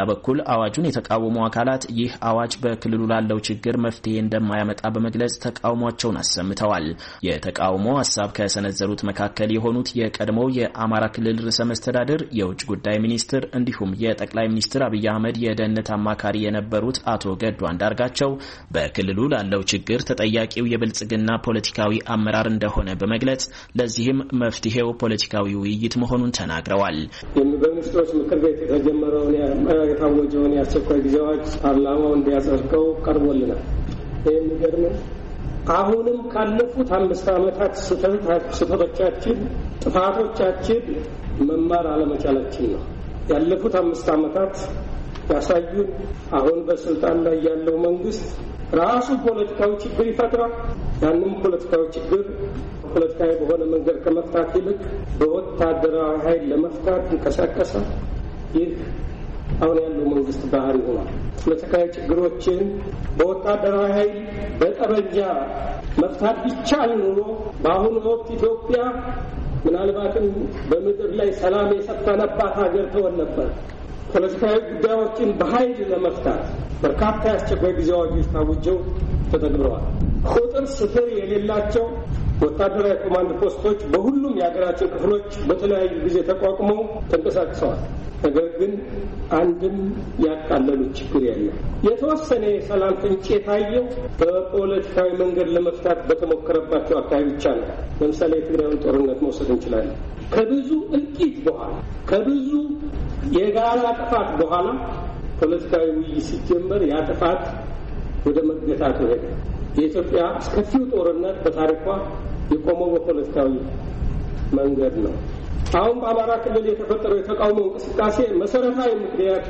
በኩል አዋጁን የተቃወሙ አካላት ይህ አዋጅ በክልሉ ላለው ችግር መፍትሄ እንደማያመጣ በመግለጽ ተቃውሟቸውን አሰምተዋል። የተቃውሞ ሀሳብ ከሰነዘሩት መካከል የሆኑት የቀድሞው የአማራ ክልል ርዕሰ መስተዳድር የውጭ ጉዳይ ሚኒስትር እንዲሁም የጠቅላይ ሚኒስትር አብይ አህመድ የደህንነት አማካሪ የነበሩት አቶ ገዱ አንዳርጋቸው በክልሉ ላለው ችግር ተጠያቂው የብልጽግና ፖለቲካዊ አመራር እንደሆነ በመግለጽ ለዚህም መፍትሄው ፖለቲካዊ ውይይት መሆኑን ተናግረዋል። በሚኒስትሮች ምክር ቤት የተጀመረውን የታወጀውን የአስቸኳይ ጊዜ አዋጅ ፓርላማው እንዲያጸድቀው ቀርቦልናል። ይህ የሚገርም አሁንም ካለፉት አምስት ዓመታት ስህተቶቻችን፣ ጥፋቶቻችን መማር አለመቻላችን ነው። ያለፉት አምስት ዓመታት ያሳዩን አሁን በስልጣን ላይ ያለው መንግስት ራሱ ፖለቲካዊ ችግር ይፈጥራል። ያንን ፖለቲካዊ ችግር ፖለቲካዊ በሆነ መንገድ ከመፍታት ይልቅ በወታደራዊ ኃይል ለመፍታት ይንቀሳቀሳል። ይህ አሁን ያለው መንግስት ባህሪ ሆኗል። ፖለቲካዊ ችግሮችን በወታደራዊ ኃይል በጠመንጃ መፍታት ቢቻል ኑሮ በአሁኑ ወቅት ኢትዮጵያ ምናልባትም በምድር ላይ ሰላም የሰፈነባት ሀገር ትሆን ነበር። ፖለቲካዊ ጉዳዮችን በኃይል ለመፍታት በርካታ የአስቸኳይ ጊዜ አዋጆች ታውጀው ተተግብረዋል። ቁጥር ስፍር የሌላቸው ወታደራዊ ኮማንድ ፖስቶች በሁሉም የሀገራችን ክፍሎች በተለያዩ ጊዜ ተቋቁመው ተንቀሳቅሰዋል። ነገር ግን አንድም ያቃለሉት ችግር የለም። የተወሰነ የሰላም ፍንጭ የታየው በፖለቲካዊ መንገድ ለመፍታት በተሞከረባቸው አካባቢ ብቻ ነው። ለምሳሌ የትግራዩን ጦርነት መውሰድ እንችላለን። ከብዙ እልቂት በኋላ ከብዙ የጋራ ጥፋት በኋላ ፖለቲካዊ ውይይት ሲጀመር ያ ጥፋት ወደ መገታቱ ሄደ። የኢትዮጵያ አስከፊው ጦርነት በታሪኳ የቆመው በፖለቲካዊ መንገድ ነው። አሁን በአማራ ክልል የተፈጠረው የተቃውሞ እንቅስቃሴ መሰረታዊ ምክንያቱ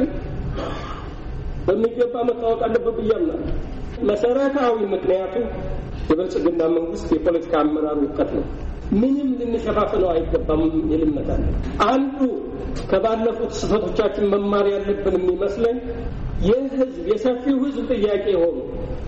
በሚገባ መታወቅ አለበት ብዬ አምናለሁ። መሰረታዊ ምክንያቱ የብልጽግና መንግስት የፖለቲካ አመራር ውድቀት ነው። ምንም ልንሸፋፍነው አይገባም ይልመታል። አንዱ ከባለፉት ስህተቶቻችን መማር ያለብን የሚመስለኝ የህዝብ የሰፊው ህዝብ ጥያቄ ሆኖ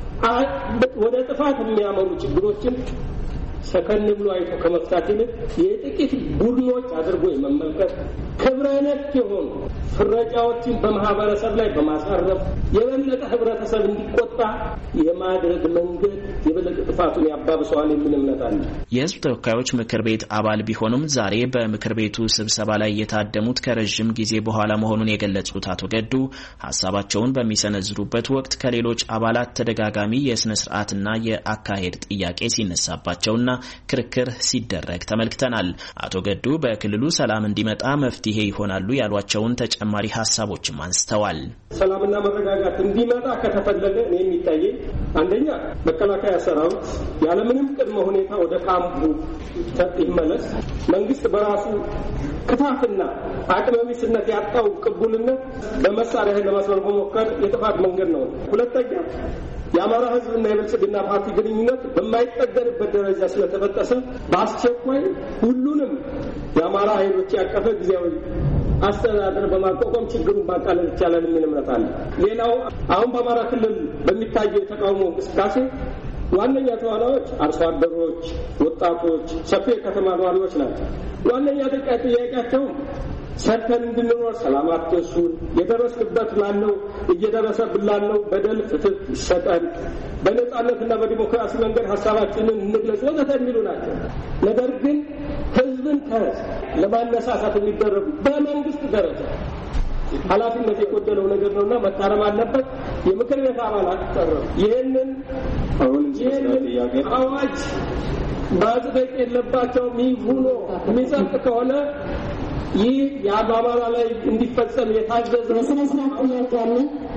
ወደ ጥፋት የሚያመሩ ችግሮችን ሰከን ብሎ አይቶ ከመፍታት ይልቅ የጥቂት ቡድኖች አድርጎ የመመልከት ክብረ ነክ የሆኑ ፍረጃዎችን በማህበረሰብ ላይ በማሳረፍ የበለጠ ህብረተሰብ እንዲቆጣ የማድረግ መንገድ የበለጠ ጥፋቱን ያባብሰዋል የሚል እምነት አለ። የህዝብ ተወካዮች ምክር ቤት አባል ቢሆኑም ዛሬ በምክር ቤቱ ስብሰባ ላይ የታደሙት ከረዥም ጊዜ በኋላ መሆኑን የገለጹት አቶ ገዱ ሀሳባቸውን በሚሰነዝሩበት ወቅት ከሌሎች አባላት ተደጋጋሚ የስነ ስርዓትና የአካሄድ ጥያቄ ሲነሳባቸውና ክርክር ሲደረግ ተመልክተናል። አቶ ገዱ በክልሉ ሰላም እንዲመጣ መፍትሄ ይሆናሉ ያሏቸውን ተጨማሪ ሀሳቦችም አንስተዋል። ሰላምና መረጋጋት እንዲመጣ ከተፈለገ እኔ የሚታየኝ አንደኛ መከላከያ ሰራዊት ያለምንም ቅድመ ሁኔታ ወደ ካምፑ ይመለስ። መንግስት በራሱ ክፋትና አቅመቢስነት ያጣው ቅቡልነት በመሳሪያ ለማስወገድ መሞከር የጥፋት መንገድ ነው። ሁለተኛ የአማራ ህዝብና የብልጽግና ፓርቲ ግንኙነት በማይጠገንበት ደረጃ ስለተበጠሰ በአስቸኳይ ሁሉንም የአማራ ኃይሎች ያቀፈ ጊዜያዊ አስተዳደር በማቋቋም ችግሩን ማቃለል ይቻላል የሚል እምነት አለ። ሌላው አሁን በአማራ ክልል በሚታየው የተቃውሞ እንቅስቃሴ ዋነኛ ተዋናዮች አርሶ አደሮች፣ ወጣቶች፣ ሰፊ የከተማ ነዋሪዎች ናቸው። ዋነኛ ጥያቄያቸው ሰርተን እንድንኖር ሰላም አትንሱን፣ የደረስንበት ላለው እየደረሰብን ላለው በደል ፍትህ ይሰጠን፣ በነጻነትና በዲሞክራሲ መንገድ ሀሳባችንን እንግለጽ ወዘተ የሚሉ ናቸው። ነገር ግን ህዝብን ከህዝብ ለማነሳሳት የሚደረጉ በመንግስት ደረጃ ኃላፊነት የጎደለው ነገር ነውና መታረም አለበት። የምክር ቤት አባላት ተጠረሩ ይህንን ይህንን አዋጅ ማጽደቅ የለባቸውም። ይሁኖ የሚጸድቅ ከሆነ ይህ የአማራ ላይ እንዲፈጸም የታዘዘ ስነ ስርዓት ያለ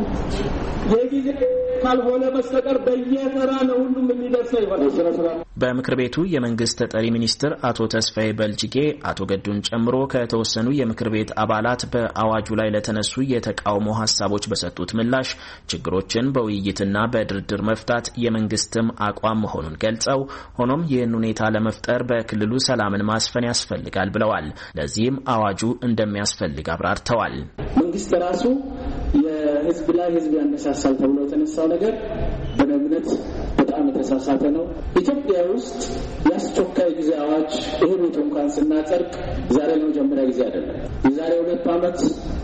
የጊዜ ካልሆነ በስተቀር በየተራ ለሁሉም የሚደርሰው ይሆናል። በምክር ቤቱ የመንግስት ተጠሪ ሚኒስትር አቶ ተስፋዬ በልጅጌ አቶ ገዱን ጨምሮ ከተወሰኑ የምክር ቤት አባላት በአዋጁ ላይ ለተነሱ የተቃውሞ ሀሳቦች በሰጡት ምላሽ ችግሮችን በውይይትና በድርድር መፍታት የመንግስትም አቋም መሆኑን ገልጸው ሆኖም ይህን ሁኔታ ለመፍጠር በክልሉ ሰላምን ማስፈን ያስፈልጋል ብለዋል። ለዚህም አዋጁ እንደሚያስፈልግ አብራርተዋል። መንግስት ራሱ የህዝብ ላይ ህዝብ ያነሳሳል ተብሎ የተነሳው ነገር በእምነት በጣም የተሳሳተ ነው። ኢትዮጵያ ውስጥ የአስቸኳይ ጊዜ አዋጅ ይህን እንኳን ስናጸድቅ ዛሬ ለመጀመሪያ ጊዜ አይደለም። የዛሬ ሁለት ዓመት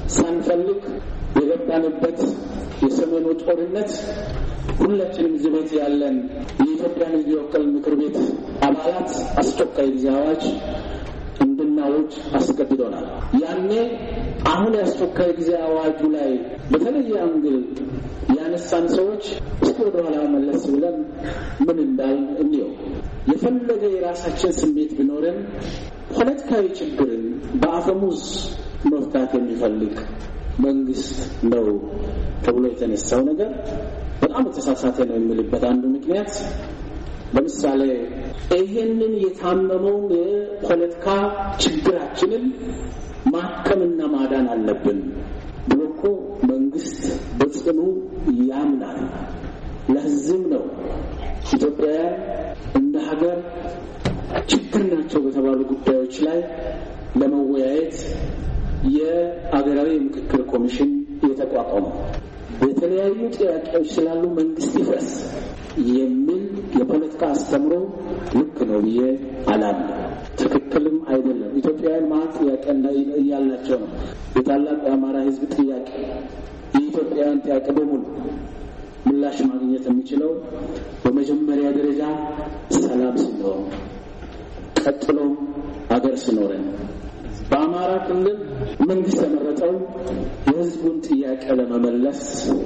ሳንፈልግ የገባንበት የሰሜኑ ጦርነት ሁላችንም እዚህ ቤት ያለን የኢትዮጵያን ሕዝብ የወከል ምክር ቤት አባላት አስቸኳይ ጊዜ አዋጅ እንድናውጅ አስገድዶናል። ያኔ አሁን የአስቸኳይ ጊዜ አዋጁ ላይ በተለየ አንግል ያነሳን ሰዎች እስኪ ወደ ኋላ መለስ ብለን ምን እንዳል እንየው። የፈለገ የራሳችን ስሜት ቢኖረን ፖለቲካዊ ችግርን በአፈሙዝ መፍታት የሚፈልግ መንግስት ነው ተብሎ የተነሳው ነገር በጣም የተሳሳተ ነው የሚልበት አንዱ ምክንያት ለምሳሌ ይሄንን የታመመው የፖለቲካ ችግራችንን ማከምና ማዳን አለብን ብሎ እኮ መንግስት በጽኑ ያምናል። ለዚህም ነው ኢትዮጵያውያን እንደ ሀገር ችግር ናቸው በተባሉ ጉዳዮች ላይ ለመወያየት የአገራዊ ምክክር ኮሚሽን የተቋቋመው። በተለያዩ ጥያቄዎች ስላሉ መንግስት ይፍረስ የሚል የፖለቲካ አስተምሮ ልክ ነው ብዬ አላምንም። ትክክልም አይደለም። ኢትዮጵያውያን ማለት ጥያቄ ያላቸው ነው። የታላቁ የአማራ ህዝብ ጥያቄ የኢትዮጵያውያን ጥያቄ በሙሉ ምላሽ ማግኘት የሚችለው በመጀመሪያ ደረጃ ሰላም ሲኖር፣ ቀጥሎ አገር ሲኖረን። በአማራ ክልል መንግስት የመረጠው የህዝቡን ጥያቄ ለመመለስ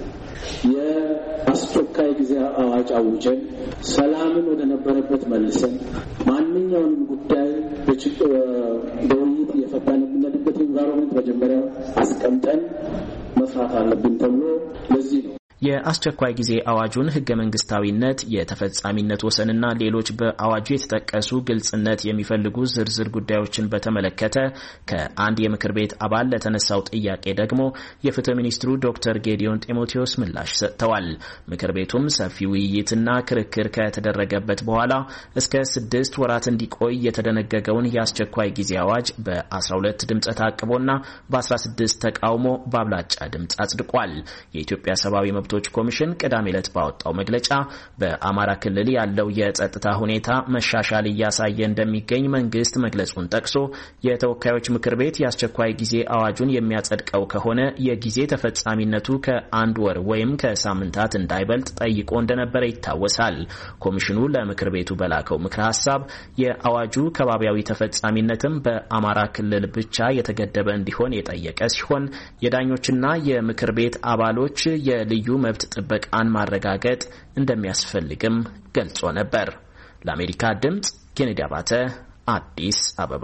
የአስቸኳይ ጊዜ አዋጅ አውጀን ሰላምን ወደ ነበረበት መልሰን ማንኛውንም ጉዳይ በውይይት የፈታንበት ኢንቫይሮንመንት መጀመሪያ አስቀምጠን መስራት አለብን ተብሎ ለዚህ ነው የአስቸኳይ ጊዜ አዋጁን ህገ መንግስታዊነት፣ የተፈጻሚነት ወሰንና ሌሎች በአዋጁ የተጠቀሱ ግልጽነት የሚፈልጉ ዝርዝር ጉዳዮችን በተመለከተ ከአንድ የምክር ቤት አባል ለተነሳው ጥያቄ ደግሞ የፍትህ ሚኒስትሩ ዶክተር ጌዲዮን ጢሞቴዎስ ምላሽ ሰጥተዋል። ምክር ቤቱም ሰፊ ውይይትና ክርክር ከተደረገበት በኋላ እስከ ስድስት ወራት እንዲቆይ የተደነገገውን የአስቸኳይ ጊዜ አዋጅ በአስራ ሁለት ድምፀ ተአቅቦና በአስራ ስድስት ተቃውሞ በአብላጫ ድምፅ አጽድቋል። የኢትዮጵያ ሰብአዊ መብቶች ኮሚሽን ቅዳሜ ዕለት ባወጣው መግለጫ በአማራ ክልል ያለው የጸጥታ ሁኔታ መሻሻል እያሳየ እንደሚገኝ መንግስት መግለጹን ጠቅሶ የተወካዮች ምክር ቤት የአስቸኳይ ጊዜ አዋጁን የሚያጸድቀው ከሆነ የጊዜ ተፈጻሚነቱ ከአንድ ወር ወይም ከሳምንታት እንዳይበልጥ ጠይቆ እንደነበረ ይታወሳል። ኮሚሽኑ ለምክር ቤቱ በላከው ምክረ ሀሳብ የአዋጁ ከባቢያዊ ተፈጻሚነትም በአማራ ክልል ብቻ የተገደበ እንዲሆን የጠየቀ ሲሆን የዳኞችና የምክር ቤት አባሎች የልዩ መብት ጥበቃን ማረጋገጥ እንደሚያስፈልግም ገልጾ ነበር። ለአሜሪካ ድምጽ ኬኔዲ አባተ አዲስ አበባ።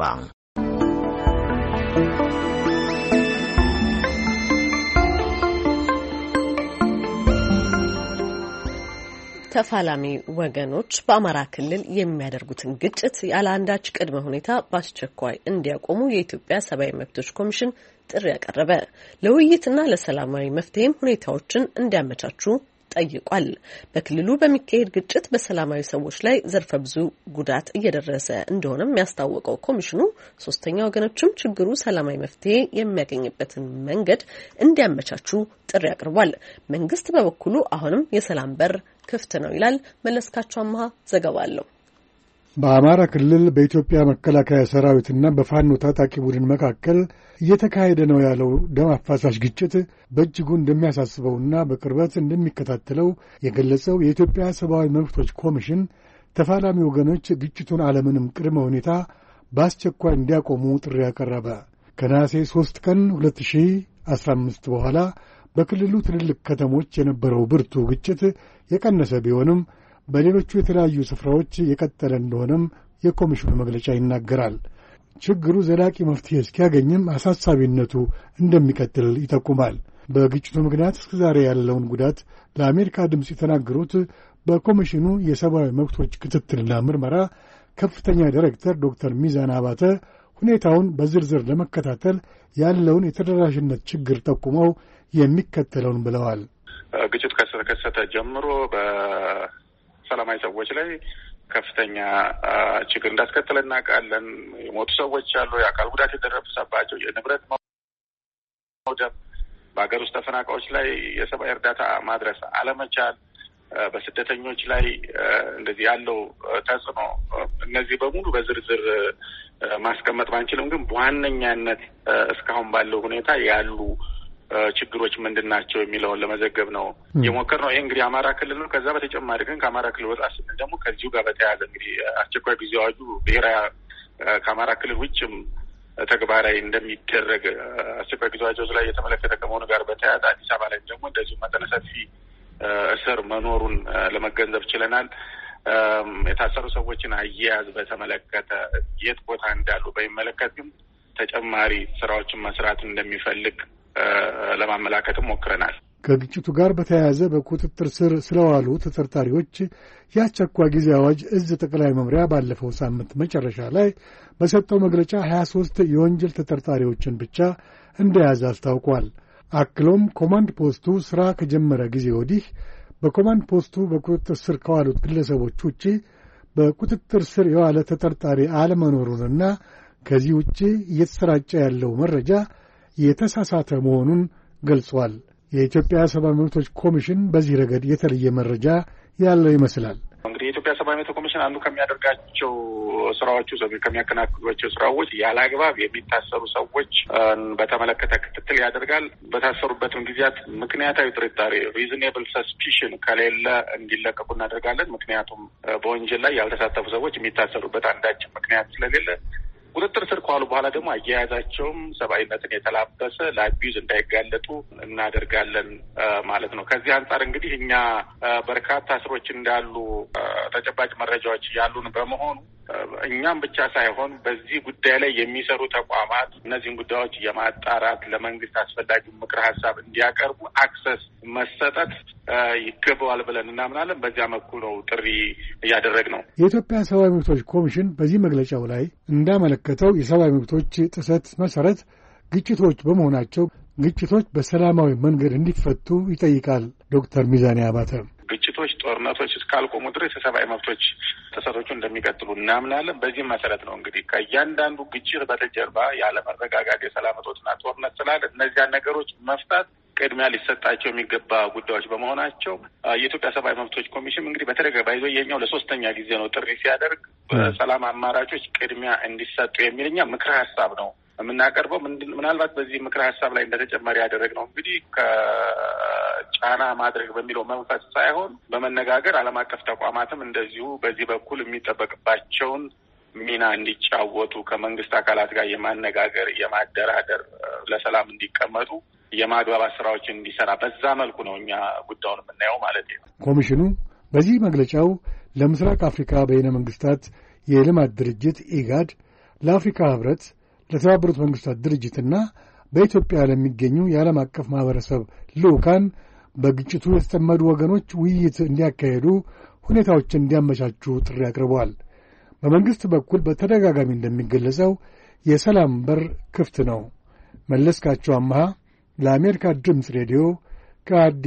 ተፋላሚ ወገኖች በአማራ ክልል የሚያደርጉትን ግጭት ያለ አንዳች ቅድመ ሁኔታ በአስቸኳይ እንዲያቆሙ የኢትዮጵያ ሰብአዊ መብቶች ኮሚሽን ጥሪ ያቀረበ፣ ለውይይትና ለሰላማዊ መፍትሄም ሁኔታዎችን እንዲያመቻቹ ጠይቋል። በክልሉ በሚካሄድ ግጭት በሰላማዊ ሰዎች ላይ ዘርፈ ብዙ ጉዳት እየደረሰ እንደሆነም ያስታወቀው ኮሚሽኑ ሶስተኛ ወገኖችም ችግሩ ሰላማዊ መፍትሄ የሚያገኝበትን መንገድ እንዲያመቻቹ ጥሪ አቅርቧል። መንግስት በበኩሉ አሁንም የሰላም በር ክፍት ነው ይላል። መለስካቸው አማሃ ዘገባ አለው። በአማራ ክልል በኢትዮጵያ መከላከያ ሰራዊትና በፋኖ ታጣቂ ቡድን መካከል እየተካሄደ ነው ያለው ደም አፋሳሽ ግጭት በእጅጉ እንደሚያሳስበውና በቅርበት እንደሚከታተለው የገለጸው የኢትዮጵያ ሰብአዊ መብቶች ኮሚሽን ተፋላሚ ወገኖች ግጭቱን አለምንም ቅድመ ሁኔታ በአስቸኳይ እንዲያቆሙ ጥሪ ያቀረበ። ከነሐሴ ሦስት ቀን ሁለት ሺህ አስራ አምስት በኋላ በክልሉ ትልልቅ ከተሞች የነበረው ብርቱ ግጭት የቀነሰ ቢሆንም በሌሎቹ የተለያዩ ስፍራዎች የቀጠለ እንደሆነም የኮሚሽኑ መግለጫ ይናገራል። ችግሩ ዘላቂ መፍትሄ እስኪያገኝም አሳሳቢነቱ እንደሚቀጥል ይጠቁማል። በግጭቱ ምክንያት እስከዛሬ ያለውን ጉዳት ለአሜሪካ ድምፅ የተናገሩት በኮሚሽኑ የሰብአዊ መብቶች ክትትልና ምርመራ ከፍተኛ ዳይሬክተር ዶክተር ሚዛን አባተ ሁኔታውን በዝርዝር ለመከታተል ያለውን የተደራሽነት ችግር ጠቁመው የሚከተለውን ብለዋል። ግጭቱ ከተከሰተ ጀምሮ በሰላማዊ ሰዎች ላይ ከፍተኛ ችግር እንዳስከተለ እናውቃለን። የሞቱ ሰዎች አሉ፣ የአካል ጉዳት የደረሰባቸው፣ የንብረት መውደም፣ በሀገር ውስጥ ተፈናቃዮች ላይ የሰብአዊ እርዳታ ማድረስ አለመቻል፣ በስደተኞች ላይ እንደዚህ ያለው ተጽዕኖ እነዚህ በሙሉ በዝርዝር ማስቀመጥ ባንችልም ግን በዋነኛነት እስካሁን ባለው ሁኔታ ያሉ ችግሮች ምንድናቸው የሚለውን ለመዘገብ ነው የሞከርነው። ይሄ እንግዲህ አማራ ክልል ነው። ከዛ በተጨማሪ ግን ከአማራ ክልል ወጣ ስንል ደግሞ ከዚሁ ጋር በተያያዘ እንግዲህ አስቸኳይ ጊዜ አዋጁ ብሔራዊ ከአማራ ክልል ውጭም ተግባራዊ እንደሚደረግ አስቸኳይ ጊዜ አዋጆች ላይ የተመለከተ ከመሆኑ ጋር በተያያዘ አዲስ አበባ ላይ ደግሞ እንደዚሁ መጠነ ሰፊ እስር መኖሩን ለመገንዘብ ችለናል። የታሰሩ ሰዎችን አያያዝ በተመለከተ የት ቦታ እንዳሉ በሚመለከት ግን ተጨማሪ ስራዎችን መስራት እንደሚፈልግ ለማመላከትም ሞክረናል። ከግጭቱ ጋር በተያያዘ በቁጥጥር ስር ስለዋሉ ተጠርጣሪዎች የአስቸኳይ ጊዜ አዋጅ እዝ ጠቅላይ መምሪያ ባለፈው ሳምንት መጨረሻ ላይ በሰጠው መግለጫ ሀያ ሦስት የወንጀል ተጠርጣሪዎችን ብቻ እንደያዘ አስታውቋል። አክሎም ኮማንድ ፖስቱ ሥራ ከጀመረ ጊዜ ወዲህ በኮማንድ ፖስቱ በቁጥጥር ስር ከዋሉት ግለሰቦች ውጪ በቁጥጥር ስር የዋለ ተጠርጣሪ አለመኖሩንና ከዚህ ውጪ እየተሰራጨ ያለው መረጃ የተሳሳተ መሆኑን ገልጿል። የኢትዮጵያ ሰብአዊ መብቶች ኮሚሽን በዚህ ረገድ የተለየ መረጃ ያለው ይመስላል። እንግዲህ የኢትዮጵያ ሰብአዊ መብቶች ኮሚሽን አንዱ ከሚያደርጋቸው ስራዎች ውስጥ ከሚያከናክሏቸው ስራዎች ያለ አግባብ የሚታሰሩ ሰዎች በተመለከተ ክትትል ያደርጋል። በታሰሩበትም ጊዜያት ምክንያታዊ ጥርጣሬ ሪዝኔብል ሰስፒሽን ከሌለ እንዲለቀቁ እናደርጋለን። ምክንያቱም በወንጀል ላይ ያልተሳተፉ ሰዎች የሚታሰሩበት አንዳች ምክንያት ስለሌለ ቁጥጥር ስር ከዋሉ በኋላ ደግሞ አያያዛቸውም ሰብአዊነትን የተላበሰ ለአቢዩዝ እንዳይጋለጡ እናደርጋለን ማለት ነው። ከዚህ አንጻር እንግዲህ እኛ በርካታ እስሮች እንዳሉ ተጨባጭ መረጃዎች ያሉን በመሆኑ እኛም ብቻ ሳይሆን በዚህ ጉዳይ ላይ የሚሰሩ ተቋማት እነዚህን ጉዳዮች የማጣራት ለመንግስት አስፈላጊ ምክር ሀሳብ እንዲያቀርቡ አክሰስ መሰጠት ይገባዋል ብለን እናምናለን። በዚያ መልኩ ነው ጥሪ እያደረግ ነው። የኢትዮጵያ ሰብአዊ መብቶች ኮሚሽን በዚህ መግለጫው ላይ እንዳመለከተው የሰብአዊ መብቶች ጥሰት መሰረት ግጭቶች በመሆናቸው ግጭቶች በሰላማዊ መንገድ እንዲፈቱ ይጠይቃል። ዶክተር ሚዛኔ አባተ ግጭቶች፣ ጦርነቶች እስካልቆሙ ድረስ የሰብአዊ መብቶች ጥሰቶቹ እንደሚቀጥሉ እናምናለን። በዚህም መሰረት ነው እንግዲህ ከእያንዳንዱ ግጭት በተጀርባ ያለመረጋጋት፣ የሰላም እጦትና ጦርነት ስላለ እነዚያን ነገሮች መፍታት ቅድሚያ ሊሰጣቸው የሚገባ ጉዳዮች በመሆናቸው የኢትዮጵያ ሰብአዊ መብቶች ኮሚሽን እንግዲህ በተደጋጋሚ የኛው ለሶስተኛ ጊዜ ነው ጥሪ ሲያደርግ በሰላም አማራጮች ቅድሚያ እንዲሰጡ የሚል እኛ ምክረ ሀሳብ ነው የምናቀርበው። ምናልባት በዚህ ምክረ ሀሳብ ላይ እንደተጨማሪ ያደረግነው እንግዲህ ከጫና ማድረግ በሚለው መንፈስ ሳይሆን በመነጋገር ዓለም አቀፍ ተቋማትም እንደዚሁ በዚህ በኩል የሚጠበቅባቸውን ሚና እንዲጫወቱ ከመንግስት አካላት ጋር የማነጋገር የማደራደር፣ ለሰላም እንዲቀመጡ የማግባባት ስራዎችን እንዲሰራ በዛ መልኩ ነው እኛ ጉዳዩን የምናየው ማለት ነው። ኮሚሽኑ በዚህ መግለጫው ለምስራቅ አፍሪካ በይነ መንግስታት የልማት ድርጅት ኢጋድ፣ ለአፍሪካ ህብረት፣ ለተባበሩት መንግስታት ድርጅትና በኢትዮጵያ ለሚገኙ የዓለም አቀፍ ማህበረሰብ ልዑካን በግጭቱ የተጠመዱ ወገኖች ውይይት እንዲያካሄዱ ሁኔታዎችን እንዲያመቻቹ ጥሪ አቅርበዋል። በመንግስት በኩል በተደጋጋሚ እንደሚገለጸው የሰላም በር ክፍት ነው። መለስካቸው አምሃ ለአሜሪካ ድምፅ ሬዲዮ ከአዲስ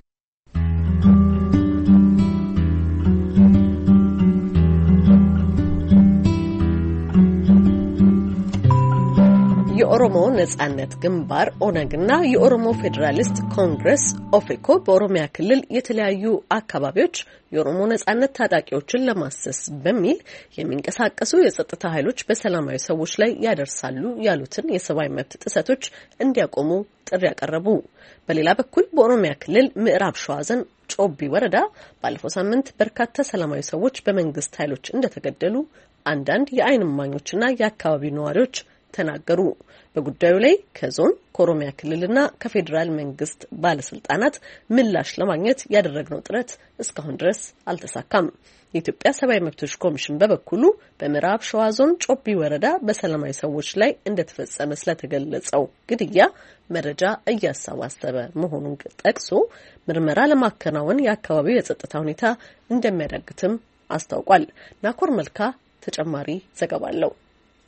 የኦሮሞ ነጻነት ግንባር ኦነግና የኦሮሞ ፌዴራሊስት ኮንግረስ ኦፌኮ በኦሮሚያ ክልል የተለያዩ አካባቢዎች የኦሮሞ ነጻነት ታጣቂዎችን ለማሰስ በሚል የሚንቀሳቀሱ የጸጥታ ኃይሎች በሰላማዊ ሰዎች ላይ ያደርሳሉ ያሉትን የሰብአዊ መብት ጥሰቶች እንዲያቆሙ ጥሪ ያቀረቡ። በሌላ በኩል በኦሮሚያ ክልል ምዕራብ ሸዋ ዞን ጮቢ ወረዳ ባለፈው ሳምንት በርካታ ሰላማዊ ሰዎች በመንግስት ኃይሎች እንደተገደሉ አንዳንድ የዓይን እማኞችና የአካባቢው ነዋሪዎች ተናገሩ። በጉዳዩ ላይ ከዞን ከኦሮሚያ ክልልና ከፌዴራል መንግስት ባለስልጣናት ምላሽ ለማግኘት ያደረግነው ጥረት እስካሁን ድረስ አልተሳካም። የኢትዮጵያ ሰብአዊ መብቶች ኮሚሽን በበኩሉ በምዕራብ ሸዋ ዞን ጮቢ ወረዳ በሰላማዊ ሰዎች ላይ እንደተፈጸመ ስለተገለጸው ግድያ መረጃ እያሰባሰበ መሆኑን ጠቅሶ ምርመራ ለማከናወን የአካባቢው የጸጥታ ሁኔታ እንደሚያዳግትም አስታውቋል። ናኮር መልካ ተጨማሪ ዘገባ አለው።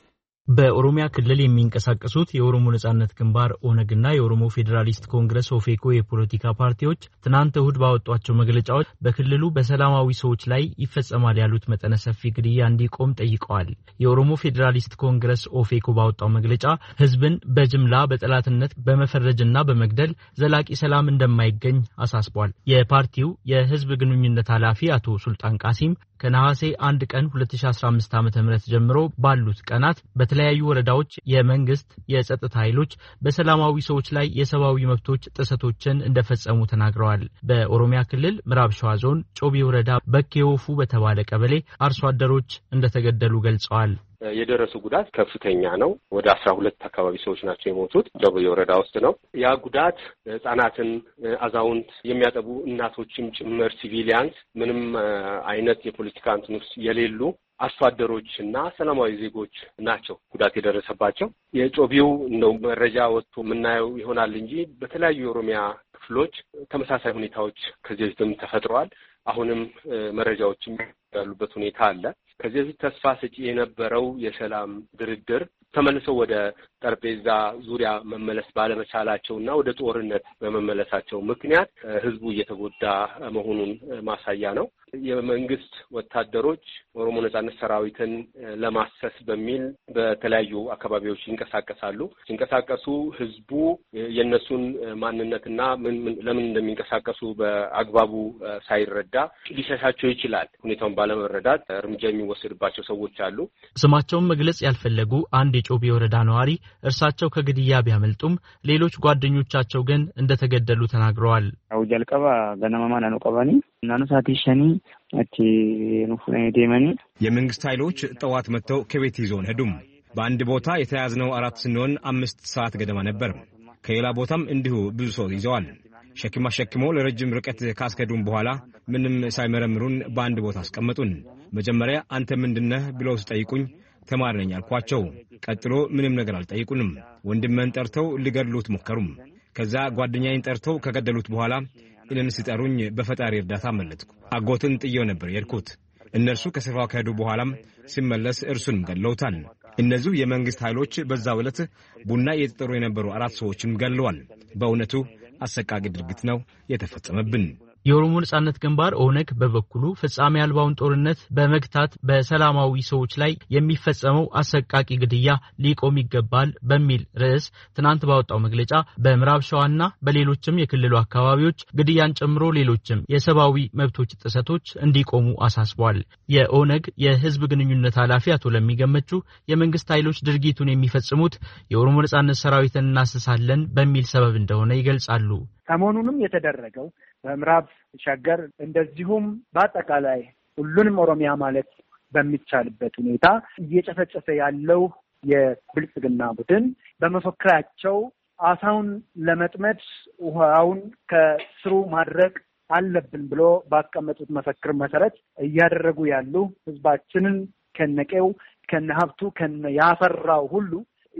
በኦሮሚያ ክልል የሚንቀሳቀሱት የኦሮሞ ነጻነት ግንባር ኦነግና የኦሮሞ ፌዴራሊስት ኮንግረስ ኦፌኮ የፖለቲካ ፓርቲዎች ትናንት እሁድ ባወጧቸው መግለጫዎች በክልሉ በሰላማዊ ሰዎች ላይ ይፈጸማል ያሉት መጠነ ሰፊ ግድያ እንዲቆም ጠይቀዋል። የኦሮሞ ፌዴራሊስት ኮንግረስ ኦፌኮ ባወጣው መግለጫ ህዝብን በጅምላ በጠላትነት በመፈረጅና በመግደል ዘላቂ ሰላም እንደማይገኝ አሳስቧል። የፓርቲው የህዝብ ግንኙነት ኃላፊ አቶ ሱልጣን ቃሲም ከነሐሴ አንድ ቀን ሁለት ሺህ አስራ አምስት ዓመተ ምህረት ጀምሮ ባሉት ቀናት በተለያዩ ወረዳዎች የመንግስት የጸጥታ ኃይሎች በሰላማዊ ሰዎች ላይ የሰብአዊ መብቶች ጥሰቶችን እንደፈጸሙ ተናግረዋል። በኦሮሚያ ክልል ምዕራብ ሸዋ ዞን ጮቢ ወረዳ በኬዎፉ በተባለ ቀበሌ አርሶ አደሮች እንደተገደሉ ገልጸዋል። የደረሱ ጉዳት ከፍተኛ ነው። ወደ አስራ ሁለት አካባቢ ሰዎች ናቸው የሞቱት። ጮቢ ወረዳ ውስጥ ነው። ያ ጉዳት ህጻናትን፣ አዛውንት፣ የሚያጠቡ እናቶችም ጭምር ሲቪሊያንስ፣ ምንም አይነት የፖለቲካ እንትን ውስጥ የሌሉ አርሶ አደሮችና ሰላማዊ ዜጎች ናቸው ጉዳት የደረሰባቸው። የጮቢው ነው መረጃ ወጥቶ የምናየው ይሆናል እንጂ በተለያዩ የኦሮሚያ ክፍሎች ተመሳሳይ ሁኔታዎች ከዚህ በፊትም ተፈጥረዋል። አሁንም መረጃዎችም ያሉበት ሁኔታ አለ። ከዚህ በፊት ተስፋ ሰጪ የነበረው የሰላም ድርድር ተመልሰው ወደ ጠረጴዛ ዙሪያ መመለስ ባለመቻላቸውና ወደ ጦርነት በመመለሳቸው ምክንያት ህዝቡ እየተጎዳ መሆኑን ማሳያ ነው። የመንግስት ወታደሮች ኦሮሞ ነጻነት ሰራዊትን ለማሰስ በሚል በተለያዩ አካባቢዎች ይንቀሳቀሳሉ። ሲንቀሳቀሱ ህዝቡ የነሱን ማንነትና ምን ለምን እንደሚንቀሳቀሱ በአግባቡ ሳይረዳ ሊሸሻቸው ይችላል። ሁኔታውን ባለመረዳት እርምጃ የሚወሰድባቸው ሰዎች አሉ። ስማቸውን መግለጽ ያልፈለጉ አንድ የጮቢ ወረዳ ነዋሪ እርሳቸው ከግድያ ቢያመልጡም ሌሎች ጓደኞቻቸው ግን እንደተገደሉ ተናግረዋል። አው ጀልቀባ ገናማማና ነው ቀባኒ እናኑ ሳቲሸኒ አቲ ኑፍኔ ዴመኒ የመንግስት ኃይሎች ጠዋት መጥተው ከቤት ይዘውን ሄዱም። በአንድ ቦታ የተያዝነው አራት ስንሆን አምስት ሰዓት ገደማ ነበር። ከሌላ ቦታም እንዲሁ ብዙ ሰው ይዘዋል። ሸክማ ሸክሞ ለረጅም ርቀት ካስከዱን በኋላ ምንም ሳይመረምሩን በአንድ ቦታ አስቀመጡን። መጀመሪያ አንተ ምንድነህ ብለው ሲጠይቁኝ ተማሪ ነኝ አልኳቸው። ቀጥሎ ምንም ነገር አልጠይቁንም። ወንድሜን ጠርተው ሊገድሉት ሞከሩም። ከዛ ጓደኛዬን ጠርተው ከገደሉት በኋላ እኔን ሲጠሩኝ በፈጣሪ እርዳታ መለጥኩ። አጎትን ጥየው ነበር የሄድኩት። እነርሱ ከስፍራው ከሄዱ በኋላም ሲመለስ እርሱንም ገድለውታል። እነዚህ የመንግስት ኃይሎች በዛው ዕለት ቡና እየተጠሩ የነበሩ አራት ሰዎችን ገድለዋል። በእውነቱ አሰቃቂ ድርጊት ነው የተፈጸመብን። የኦሮሞ ነጻነት ግንባር ኦነግ በበኩሉ ፍጻሜ ያልባውን ጦርነት በመግታት በሰላማዊ ሰዎች ላይ የሚፈጸመው አሰቃቂ ግድያ ሊቆም ይገባል በሚል ርዕስ ትናንት ባወጣው መግለጫ በምዕራብ ሸዋና በሌሎችም የክልሉ አካባቢዎች ግድያን ጨምሮ ሌሎችም የሰብአዊ መብቶች ጥሰቶች እንዲቆሙ አሳስቧል። የኦነግ የህዝብ ግንኙነት ኃላፊ አቶ ለሚገመቹ የመንግስት ኃይሎች ድርጊቱን የሚፈጽሙት የኦሮሞ ነጻነት ሰራዊትን እናስሳለን በሚል ሰበብ እንደሆነ ይገልጻሉ። ሰሞኑንም የተደረገው በምዕራብ ሸገር እንደዚሁም በአጠቃላይ ሁሉንም ኦሮሚያ ማለት በሚቻልበት ሁኔታ እየጨፈጨፈ ያለው የብልጽግና ቡድን በመፈክራቸው አሳውን ለመጥመድ ውሃውን ከስሩ ማድረቅ አለብን ብሎ ባስቀመጡት መፈክር መሰረት እያደረጉ ያሉ ህዝባችንን ከነቀው ከነሀብቱ ከነ ያፈራው ሁሉ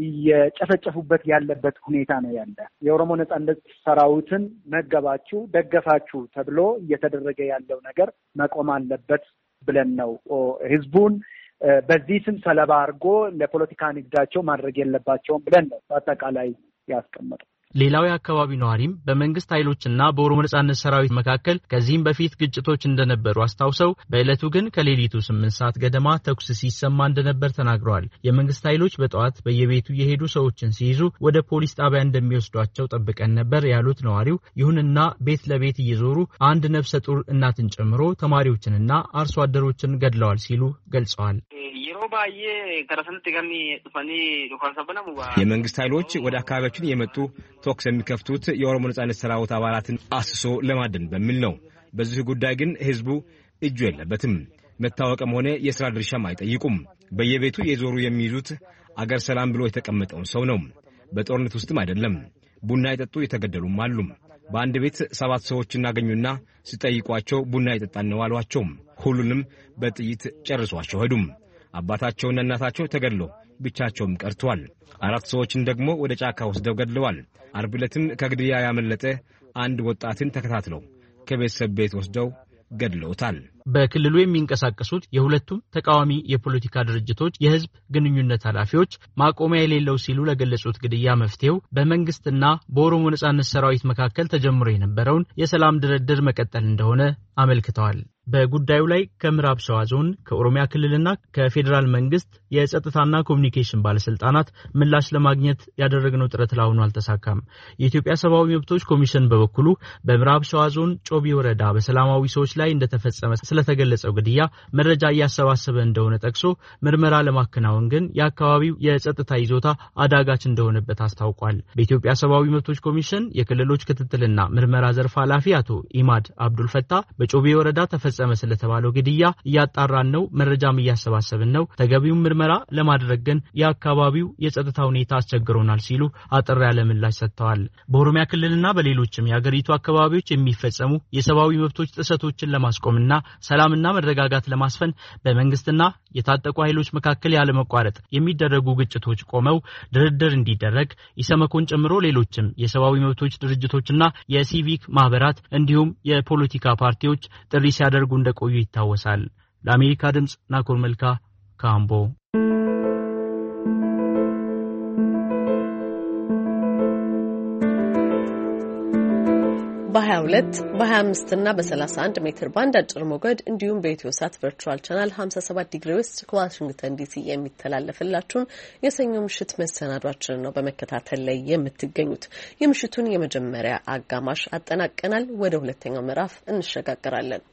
እየጨፈጨፉበት ያለበት ሁኔታ ነው ያለ። የኦሮሞ ነጻነት ሰራዊትን መገባችሁ ደገፋችሁ ተብሎ እየተደረገ ያለው ነገር መቆም አለበት ብለን ነው ህዝቡን በዚህ ስም ሰለባ አድርጎ ለፖለቲካ ንግዳቸው ማድረግ የለባቸውም ብለን ነው በአጠቃላይ ያስቀመጠው። ሌላው የአካባቢ ነዋሪም በመንግስት ኃይሎችና በኦሮሞ ነጻነት ሰራዊት መካከል ከዚህም በፊት ግጭቶች እንደነበሩ አስታውሰው በእለቱ ግን ከሌሊቱ ስምንት ሰዓት ገደማ ተኩስ ሲሰማ እንደነበር ተናግረዋል። የመንግስት ኃይሎች በጠዋት በየቤቱ የሄዱ ሰዎችን ሲይዙ ወደ ፖሊስ ጣቢያ እንደሚወስዷቸው ጠብቀን ነበር ያሉት ነዋሪው፣ ይሁንና ቤት ለቤት እየዞሩ አንድ ነፍሰ ጡር እናትን ጨምሮ ተማሪዎችንና አርሶ አደሮችን ገድለዋል ሲሉ ገልጸዋል። የመንግስት ኃይሎች ወደ አካባቢያችን የመጡ ቶክስ የሚከፍቱት የኦሮሞ ነጻነት ሰራዊት አባላትን አስሶ ለማደን በሚል ነው። በዚህ ጉዳይ ግን ህዝቡ እጁ የለበትም። መታወቅም ሆነ የሥራ ድርሻም አይጠይቁም። በየቤቱ የዞሩ የሚይዙት አገር ሰላም ብሎ የተቀመጠውን ሰው ነው። በጦርነት ውስጥም አይደለም። ቡና የጠጡ የተገደሉም አሉ። በአንድ ቤት ሰባት ሰዎች እናገኙና ሲጠይቋቸው ቡና የጠጣን ነው አሏቸው። ሁሉንም በጥይት ጨርሷቸው ሄዱም። አባታቸውና እናታቸው ተገድለው ብቻቸውም ቀርተዋል። አራት ሰዎችን ደግሞ ወደ ጫካ ወስደው ገድለዋል። አርብ ዕለትም ከግድያ ያመለጠ አንድ ወጣትን ተከታትለው ከቤተሰብ ቤት ወስደው ገድለውታል። በክልሉ የሚንቀሳቀሱት የሁለቱም ተቃዋሚ የፖለቲካ ድርጅቶች የህዝብ ግንኙነት ኃላፊዎች ማቆሚያ የሌለው ሲሉ ለገለጹት ግድያ መፍትሄው በመንግስትና በኦሮሞ ነጻነት ሰራዊት መካከል ተጀምሮ የነበረውን የሰላም ድርድር መቀጠል እንደሆነ አመልክተዋል። በጉዳዩ ላይ ከምዕራብ ሸዋ ዞን ከኦሮሚያ ክልልና ከፌደራል መንግስት የጸጥታና ኮሙኒኬሽን ባለስልጣናት ምላሽ ለማግኘት ያደረግነው ጥረት ላሁኑ አልተሳካም። የኢትዮጵያ ሰብአዊ መብቶች ኮሚሽን በበኩሉ በምዕራብ ሸዋ ዞን ጮቢ ወረዳ በሰላማዊ ሰዎች ላይ እንደተፈጸመ ስለተገለጸው ግድያ መረጃ እያሰባሰበ እንደሆነ ጠቅሶ ምርመራ ለማከናወን ግን የአካባቢው የጸጥታ ይዞታ አዳጋች እንደሆነበት አስታውቋል። በኢትዮጵያ ሰብአዊ መብቶች ኮሚሽን የክልሎች ክትትልና ምርመራ ዘርፍ ኃላፊ አቶ ኢማድ አብዱል ፈታ በጮቢ ወረዳ ተፈጸመ ስለተባለው ግድያ እያጣራን ነው፣ መረጃም እያሰባሰብን ነው፣ ተገቢው ምርመራ ለማድረግ ግን የአካባቢው የጸጥታ ሁኔታ አስቸግሮናል ሲሉ አጥራ ያለ ምላሽ ሰጥተዋል። በኦሮሚያ ክልልና በሌሎችም የሀገሪቱ አካባቢዎች የሚፈጸሙ የሰብአዊ መብቶች ጥሰቶችን ለማስቆምና ሰላምና መረጋጋት ለማስፈን በመንግስትና የታጠቁ ኃይሎች መካከል ያለ መቋረጥ የሚደረጉ ግጭቶች ቆመው ድርድር እንዲደረግ ኢሰመኮን ጨምሮ ሌሎችም የሰብአዊ መብቶች ድርጅቶችና የሲቪክ ማህበራት እንዲሁም የፖለቲካ ፓርቲዎች ጥሪ ሲያደርጉ እንደቆዩ ይታወሳል። ለአሜሪካ ድምጽ ናኮር መልካ ካምቦ። በ22 በ25 እና በ31 ሜትር ባንድ አጭር ሞገድ እንዲሁም በኢትዮ ሳት ቨርቹዋል ቻናል ሃምሳ ሰባት ዲግሪ ዌስት ከዋሽንግተን ዲሲ የሚተላለፍላችሁን የሰኞ ምሽት መሰናዷችን ነው በመከታተል ላይ የምትገኙት። የምሽቱን የመጀመሪያ አጋማሽ አጠናቀናል። ወደ ሁለተኛው ምዕራፍ እንሸጋገራለን።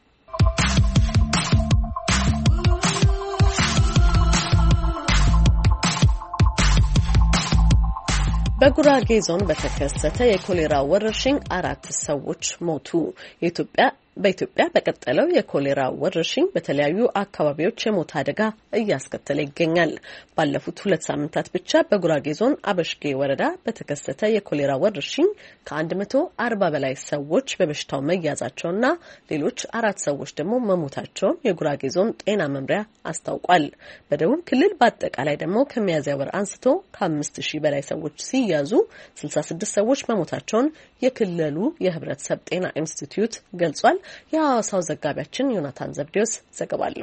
በጉራጌ ዞን በተከሰተ የኮሌራ ወረርሽኝ አራት ሰዎች ሞቱ። የኢትዮጵያ በኢትዮጵያ በቀጠለው የኮሌራ ወረርሽኝ በተለያዩ አካባቢዎች የሞት አደጋ እያስከተለ ይገኛል። ባለፉት ሁለት ሳምንታት ብቻ በጉራጌ ዞን አበሽጌ ወረዳ በተከሰተ የኮሌራ ወረርሽኝ ከአንድ መቶ አርባ በላይ ሰዎች በበሽታው መያዛቸውና ሌሎች አራት ሰዎች ደግሞ መሞታቸውን የጉራጌ ዞን ጤና መምሪያ አስታውቋል። በደቡብ ክልል በአጠቃላይ ደግሞ ከሚያዝያ ወር አንስቶ ከአምስት ሺህ በላይ ሰዎች ሲያዙ ስልሳ ስድስት ሰዎች መሞታቸውን የክልሉ የህብረተሰብ ጤና ኢንስቲትዩት ገልጿል። የሐዋሳው ዘጋቢያችን ዮናታን ዘብዴዎስ ዘገባ አለው።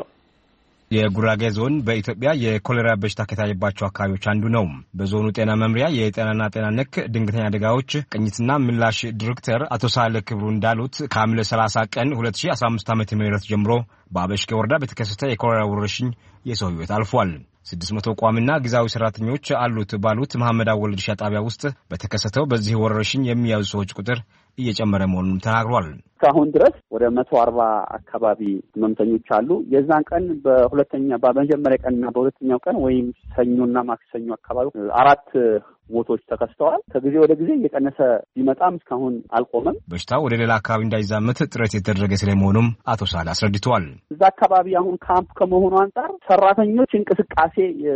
የጉራጌ ዞን በኢትዮጵያ የኮሌራ በሽታ ከታየባቸው አካባቢዎች አንዱ ነው። በዞኑ ጤና መምሪያ የጤናና ጤና ነክ ድንገተኛ አደጋዎች ቅኝትና ምላሽ ዲሬክተር አቶ ሳለ ክብሩ እንዳሉት ከሐምሌ ሰላሳ ቀን ሁለት ሺህ አስራ አምስት ዓመተ ምህረት ጀምሮ በአበሽጌ ወረዳ በተከሰተ የኮሌራ ወረርሽኝ የሰው ሕይወት አልፏል። ስድስት መቶ ቋሚና ጊዜያዊ ሰራተኞች አሉት ባሉት መሐመድ አወል እርሻ ጣቢያ ውስጥ በተከሰተው በዚህ ወረርሽኝ የሚያዙ ሰዎች ቁጥር እየጨመረ መሆኑን ተናግሯል። እስካሁን ድረስ ወደ መቶ አርባ አካባቢ ህመምተኞች አሉ። የዛን ቀን በሁለተኛ በመጀመሪያ ቀንና በሁለተኛው ቀን ወይም ሰኞና ማክሰኞ አካባቢ አራት ሞቶች ተከስተዋል። ከጊዜ ወደ ጊዜ እየቀነሰ ቢመጣም እስካሁን አልቆመም። በሽታው ወደ ሌላ አካባቢ እንዳይዛመት ጥረት የተደረገ ስለመሆኑም አቶ ሳል አስረድተዋል። እዛ አካባቢ አሁን ካምፕ ከመሆኑ አንጻር ሰራተኞች እንቅስቃሴ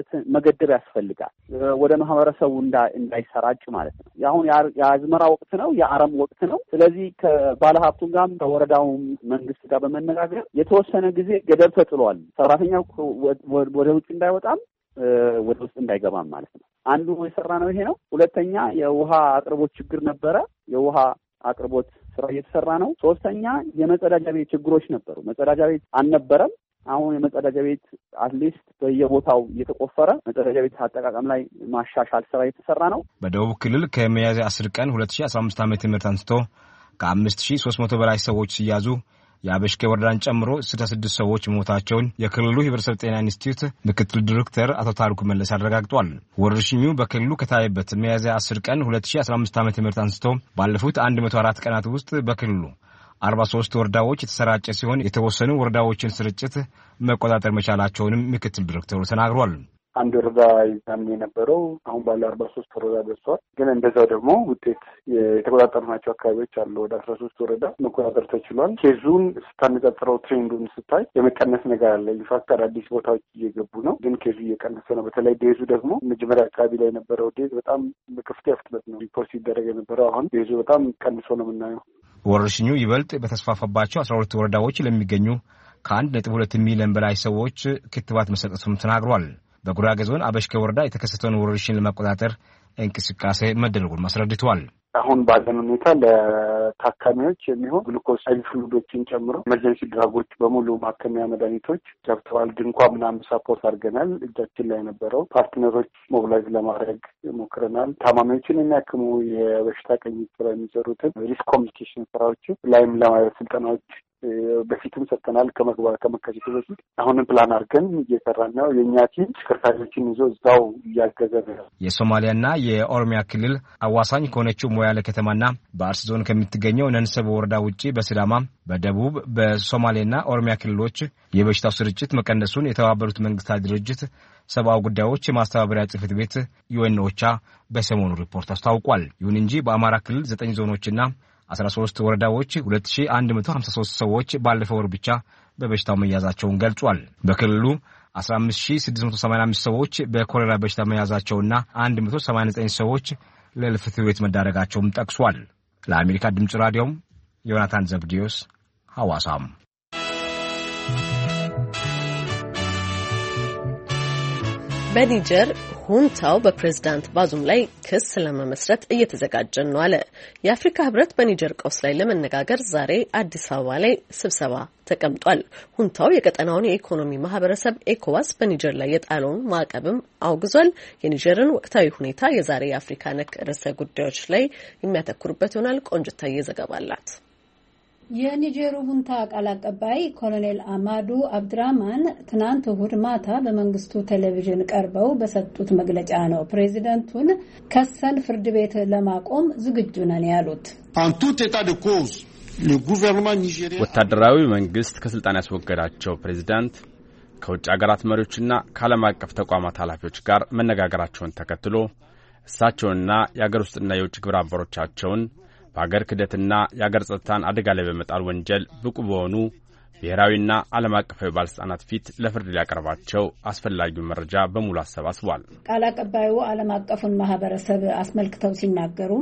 መገደብ ያስፈልጋል፣ ወደ ማህበረሰቡ እንዳይሰራጭ ማለት ነው። አሁን የአዝመራ ወቅት ነው፣ የአረም ወቅት ነው። ስለዚህ ከባለሀብቱ ጋርም ከወረዳውም መንግስት ጋር በመነጋገር የተወሰነ ጊዜ ገደብ ተጥሏል። ሰራተኛው ወደ ውጭ እንዳይወጣም ወደ ውስጥ እንዳይገባም ማለት ነው። አንዱ የሰራ ነው ይሄ ነው። ሁለተኛ የውሃ አቅርቦት ችግር ነበረ። የውሃ አቅርቦት ስራ እየተሰራ ነው። ሶስተኛ የመጸዳጃ ቤት ችግሮች ነበሩ። መጸዳጃ ቤት አልነበረም። አሁን የመጸዳጃ ቤት አትሊስት በየቦታው እየተቆፈረ መጸዳጃ ቤት አጠቃቀም ላይ ማሻሻል ስራ እየተሰራ ነው። በደቡብ ክልል ከሚያዝያ አስር ቀን ሁለት ሺህ አስራ አምስት ዓመተ ምህረት አንስቶ ከአምስት ሺህ ሦስት መቶ በላይ ሰዎች ሲያዙ የአበሽጌ ወረዳን ጨምሮ ስልሳ ስድስት ሰዎች ሞታቸውን የክልሉ ህብረተሰብ ጤና ኢንስቲትዩት ምክትል ዲሬክተር አቶ ታሪኩ መለስ አረጋግጧል። ወረርሽኙ በክልሉ ከታየበት ሚያዝያ አስር ቀን ሁለት ሺህ አስራ አምስት ዓመተ ምህረት አንስቶ ባለፉት መቶ አራት ቀናት ውስጥ በክልሉ አርባ ሶስት ወረዳዎች የተሰራጨ ሲሆን የተወሰኑ ወረዳዎችን ስርጭት መቆጣጠር መቻላቸውንም ምክትል ዲሬክተሩ ተናግሯል። አንድ ወረዳ ይዛም የነበረው አሁን ባለ አርባ ሶስት ወረዳ ደርሷል። ግን እንደዛው ደግሞ ውጤት የተቆጣጠርናቸው አካባቢዎች አሉ። ወደ አስራ ሶስት ወረዳ መቆጣጠር ተችሏል። ኬዙን ስታነጻጽረው ትሬንዱን ስታይ የመቀነስ ነገር አለ። ኢንፋክት አዳዲስ ቦታዎች እየገቡ ነው፣ ግን ኬዙ እየቀነሰ ነው። በተለይ ዴዙ ደግሞ መጀመሪያ አካባቢ ላይ የነበረው ዴዝ በጣም በከፍተኛ ፍጥነት ነው ሪፖርት ሲደረግ የነበረው። አሁን ዴዙ በጣም ቀንሶ ነው የምናየው። ወረርሽኙ ይበልጥ በተስፋፋባቸው አስራ ሁለት ወረዳዎች ለሚገኙ ከአንድ ነጥብ ሁለት ሚሊዮን በላይ ሰዎች ክትባት መሰጠቱም ተናግሯል። በጉራጌ ዞን አበሽጌ ወረዳ የተከሰተውን ወረርሽኝ ለመቆጣጠር እንቅስቃሴ መደረጉን አስረድተዋል። አሁን ባለን ሁኔታ ለታካሚዎች የሚሆን ግሉኮስ አይቪ ፍሉዶችን ጨምሮ ኤመርጀንሲ ድራጎች በሙሉ ማከሚያ መድኃኒቶች ገብተዋል። ድንኳን ምናምን ሳፖርት አድርገናል። እጃችን ላይ የነበረው ፓርትነሮች ሞቢላይዝ ለማድረግ ሞክረናል። ታማሚዎችን የሚያክሙ የበሽታ ቅኝት ስራ የሚሰሩትን ሪስክ ኮሚኒኬሽን ስራዎችን ላይም ለማለት ስልጠናዎች በፊትም ሰጥተናል። ከመግባት ከመከሰቱ በፊት አሁንም ፕላን አድርገን እየሰራን ነው። የእኛ ቲም ተሽከርካሪዎችን ይዞ እዛው እያገዘ ነው። የሶማሊያና የኦሮሚያ ክልል አዋሳኝ ከሆነችው ሞያሌ ከተማና በአርሲ ዞን ከምትገኘው ነንሰቦ ወረዳ ውጪ በሲዳማ፣ በደቡብ፣ በሶማሌና ኦሮሚያ ክልሎች የበሽታው ስርጭት መቀነሱን የተባበሩት መንግስታት ድርጅት ሰብአዊ ጉዳዮች የማስተባበሪያ ጽሕፈት ቤት ዩኤን ኦቻ በሰሞኑ ሪፖርት አስታውቋል። ይሁን እንጂ በአማራ ክልል ዘጠኝ ዞኖችና አስራ ሶስት ወረዳዎች ሁለት ሺህ አንድ መቶ ሀምሳ ሶስት ሰዎች ባለፈው ወር ብቻ በበሽታው መያዛቸውን ገልጿል። በክልሉ አስራ አምስት ሺህ ስድስት መቶ ሰማንያ አምስት ሰዎች በኮሌራ በሽታ መያዛቸውና አንድ መቶ ሰማንያ ዘጠኝ ሰዎች ለሕልፈተ ሕይወት መዳረጋቸውም ጠቅሷል። ለአሜሪካ ድምጽ ራዲዮም ዮናታን ዘብዲዮስ ሐዋሳም። በኒጀር ሁንታው በፕሬዝዳንት ባዙም ላይ ክስ ለመመስረት እየተዘጋጀ ነው አለ። የአፍሪካ ህብረት በኒጀር ቀውስ ላይ ለመነጋገር ዛሬ አዲስ አበባ ላይ ስብሰባ ተቀምጧል። ሁንታው የቀጠናውን የኢኮኖሚ ማህበረሰብ ኤኮዋስ በኒጀር ላይ የጣለውን ማዕቀብም አውግዟል። የኒጀርን ወቅታዊ ሁኔታ የዛሬ የአፍሪካ ነክ ርዕሰ ጉዳዮች ላይ የሚያተኩርበት ይሆናል። ቆንጅታዬ ዘገባ አላት። የኒጀሩ ሁንታ ቃል አቀባይ ኮሎኔል አማዱ አብድራማን ትናንት እሁድ ማታ በመንግስቱ ቴሌቪዥን ቀርበው በሰጡት መግለጫ ነው ፕሬዚደንቱን ከሰን ፍርድ ቤት ለማቆም ዝግጁ ነን ያሉት። ወታደራዊ መንግስት ከስልጣን ያስወገዳቸው ፕሬዚዳንት ከውጭ ሀገራት መሪዎችና ከዓለም አቀፍ ተቋማት ኃላፊዎች ጋር መነጋገራቸውን ተከትሎ እሳቸውንና የአገር ውስጥና የውጭ ግብረ አበሮቻቸውን በአገር ክደትና የአገር ጸጥታን አደጋ ላይ በመጣል ወንጀል ብቁ በሆኑ ብሔራዊና ዓለም አቀፋዊ ባለስልጣናት ፊት ለፍርድ ሊያቀርባቸው አስፈላጊውን መረጃ በሙሉ አሰባስቧል። ቃል አቀባዩ ዓለም አቀፉን ማህበረሰብ አስመልክተው ሲናገሩ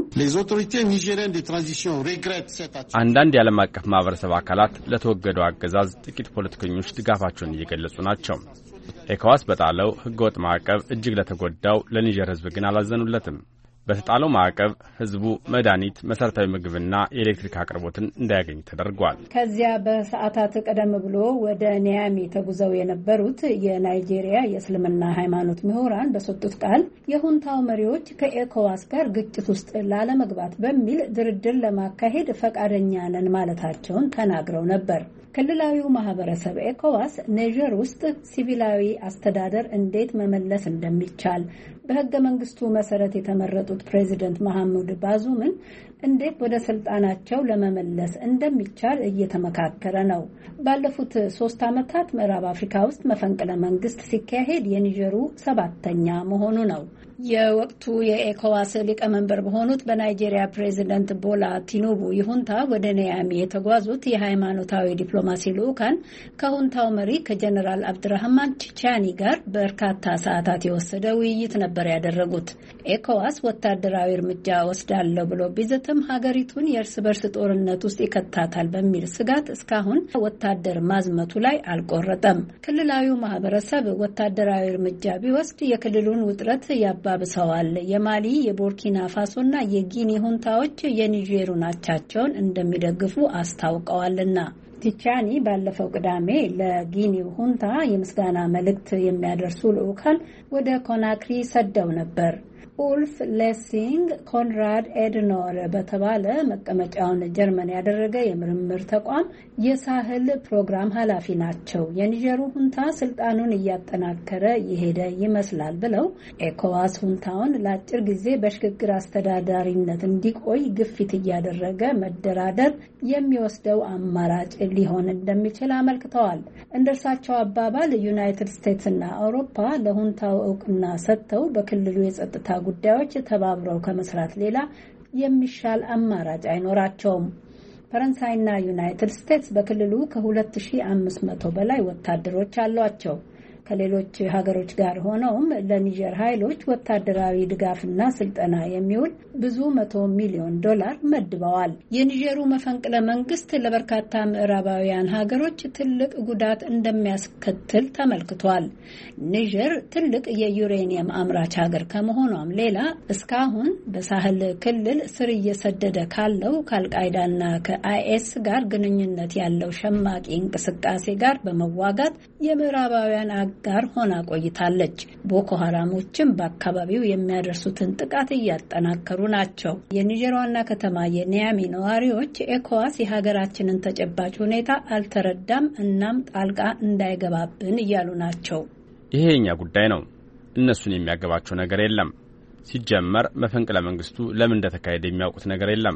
አንዳንድ የዓለም አቀፍ ማህበረሰብ አካላት ለተወገደው አገዛዝ ጥቂት ፖለቲከኞች ድጋፋቸውን እየገለጹ ናቸው። ኤኮዋስ በጣለው ህገወጥ ማዕቀብ እጅግ ለተጎዳው ለኒጀር ህዝብ ግን አላዘኑለትም። በተጣለው ማዕቀብ ህዝቡ መድኃኒት፣ መሰረታዊ ምግብና የኤሌክትሪክ አቅርቦትን እንዳያገኝ ተደርጓል። ከዚያ በሰዓታት ቀደም ብሎ ወደ ኒያሚ ተጉዘው የነበሩት የናይጄሪያ የእስልምና ሃይማኖት ምሁራን በሰጡት ቃል የሁንታው መሪዎች ከኤኮዋስ ጋር ግጭት ውስጥ ላለመግባት በሚል ድርድር ለማካሄድ ፈቃደኛ ነን ማለታቸውን ተናግረው ነበር። ክልላዊው ማህበረሰብ ኤኮዋስ ኒጀር ውስጥ ሲቪላዊ አስተዳደር እንዴት መመለስ እንደሚቻል በህገ መንግስቱ መሰረት የተመረጡት ፕሬዚደንት መሐሙድ ባዙምን እንዴት ወደ ስልጣናቸው ለመመለስ እንደሚቻል እየተመካከረ ነው። ባለፉት ሶስት ዓመታት ምዕራብ አፍሪካ ውስጥ መፈንቅለ መንግስት ሲካሄድ የኒጀሩ ሰባተኛ መሆኑ ነው። የወቅቱ የኤኮዋስ ሊቀመንበር በሆኑት በናይጄሪያ ፕሬዚደንት ቦላ ቲኑቡ ይሁንታ ወደ ኒያሚ የተጓዙት የሃይማኖታዊ ዲፕሎማሲ ልዑካን ከሁንታው መሪ ከጀነራል አብድራህማን ቺቻኒ ጋር በርካታ ሰዓታት የወሰደ ውይይት ነበር ያደረጉት። ኤኮዋስ ወታደራዊ እርምጃ ወስዳለሁ ብሎ ቢዘትም ሀገሪቱን የእርስ በርስ ጦርነት ውስጥ ይከታታል በሚል ስጋት እስካሁን ወታደር ማዝመቱ ላይ አልቆረጠም። ክልላዊው ማህበረሰብ ወታደራዊ እርምጃ ቢወስድ የክልሉን ውጥረት ያባብሰዋል። የማሊ፣ የቡርኪና ፋሶና የጊኒ ሁንታዎች የኒጀሩን አቻቸውን እንደሚደግፉ አስታውቀዋልና። ቲቻኒ ባለፈው ቅዳሜ ለጊኒው ሁንታ የምስጋና መልእክት የሚያደርሱ ልዑካን ወደ ኮናክሪ ሰደው ነበር። ኡልፍ ሌሲንግ ኮንራድ ኤድኖር በተባለ መቀመጫውን ጀርመን ያደረገ የምርምር ተቋም የሳህል ፕሮግራም ኃላፊ ናቸው። የኒጀሩ ሁንታ ስልጣኑን እያጠናከረ የሄደ ይመስላል ብለው ኤኮዋስ ሁንታውን ለአጭር ጊዜ በሽግግር አስተዳዳሪነት እንዲቆይ ግፊት እያደረገ መደራደር የሚወስደው አማራጭ ሊሆን እንደሚችል አመልክተዋል። እንደ እርሳቸው አባባል ዩናይትድ ስቴትስና አውሮፓ ለሁንታው እውቅና ሰጥተው በክልሉ የጸጥታ ጉዳዮች ተባብረው ከመስራት ሌላ የሚሻል አማራጭ አይኖራቸውም። ፈረንሳይና ዩናይትድ ስቴትስ በክልሉ ከሁለት ሺህ አምስት መቶ በላይ ወታደሮች አሏቸው። ከሌሎች ሀገሮች ጋር ሆነውም ለኒጀር ኃይሎች ወታደራዊ ድጋፍና ስልጠና የሚውል ብዙ መቶ ሚሊዮን ዶላር መድበዋል። የኒጀሩ መፈንቅለ መንግስት ለበርካታ ምዕራባውያን ሀገሮች ትልቅ ጉዳት እንደሚያስከትል ተመልክቷል። ኒጀር ትልቅ የዩሬኒየም አምራች ሀገር ከመሆኗም ሌላ እስካሁን በሳህል ክልል ስር እየሰደደ ካለው ከአልቃይዳና ከአይኤስ ጋር ግንኙነት ያለው ሸማቂ እንቅስቃሴ ጋር በመዋጋት የምዕራባውያን አጋር ሆና ቆይታለች። ቦኮ ሀራሞችም በአካባቢው የሚያደርሱትን ጥቃት እያጠናከሩ ናቸው። የኒጀር ዋና ከተማ የኒያሚ ነዋሪዎች ኤኮዋስ የሀገራችንን ተጨባጭ ሁኔታ አልተረዳም፣ እናም ጣልቃ እንዳይገባብን እያሉ ናቸው። ይሄ የኛ ጉዳይ ነው፣ እነሱን የሚያገባቸው ነገር የለም። ሲጀመር መፈንቅለ መንግስቱ ለምን እንደተካሄደ የሚያውቁት ነገር የለም።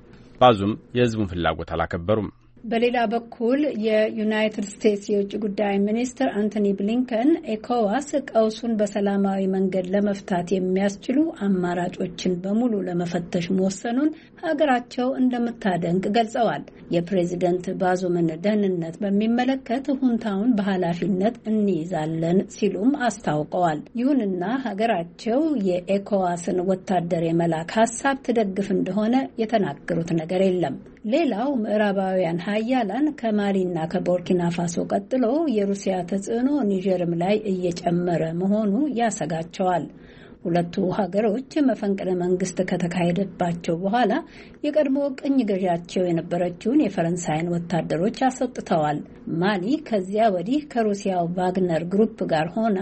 ባዙም የህዝቡን ፍላጎት አላከበሩም። በሌላ በኩል የዩናይትድ ስቴትስ የውጭ ጉዳይ ሚኒስትር አንቶኒ ብሊንከን ኤኮዋስ ቀውሱን በሰላማዊ መንገድ ለመፍታት የሚያስችሉ አማራጮችን በሙሉ ለመፈተሽ መወሰኑን ሀገራቸው እንደምታደንቅ ገልጸዋል። የፕሬዚደንት ባዙምን ደህንነት በሚመለከት ሁንታውን በኃላፊነት እንይዛለን ሲሉም አስታውቀዋል። ይሁንና ሀገራቸው የኤኮዋስን ወታደር የመላክ ሀሳብ ትደግፍ እንደሆነ የተናገሩት ነገር የለም። ሌላው ምዕራባውያን ሀያላን ከማሊና ከቦርኪና ፋሶ ቀጥሎ የሩሲያ ተጽዕኖ ኒጀርም ላይ እየጨመረ መሆኑ ያሰጋቸዋል። ሁለቱ ሀገሮች መፈንቅለ መንግስት ከተካሄደባቸው በኋላ የቀድሞ ቅኝ ገዣቸው የነበረችውን የፈረንሳይን ወታደሮች አስወጥተዋል። ማሊ ከዚያ ወዲህ ከሩሲያው ቫግነር ግሩፕ ጋር ሆና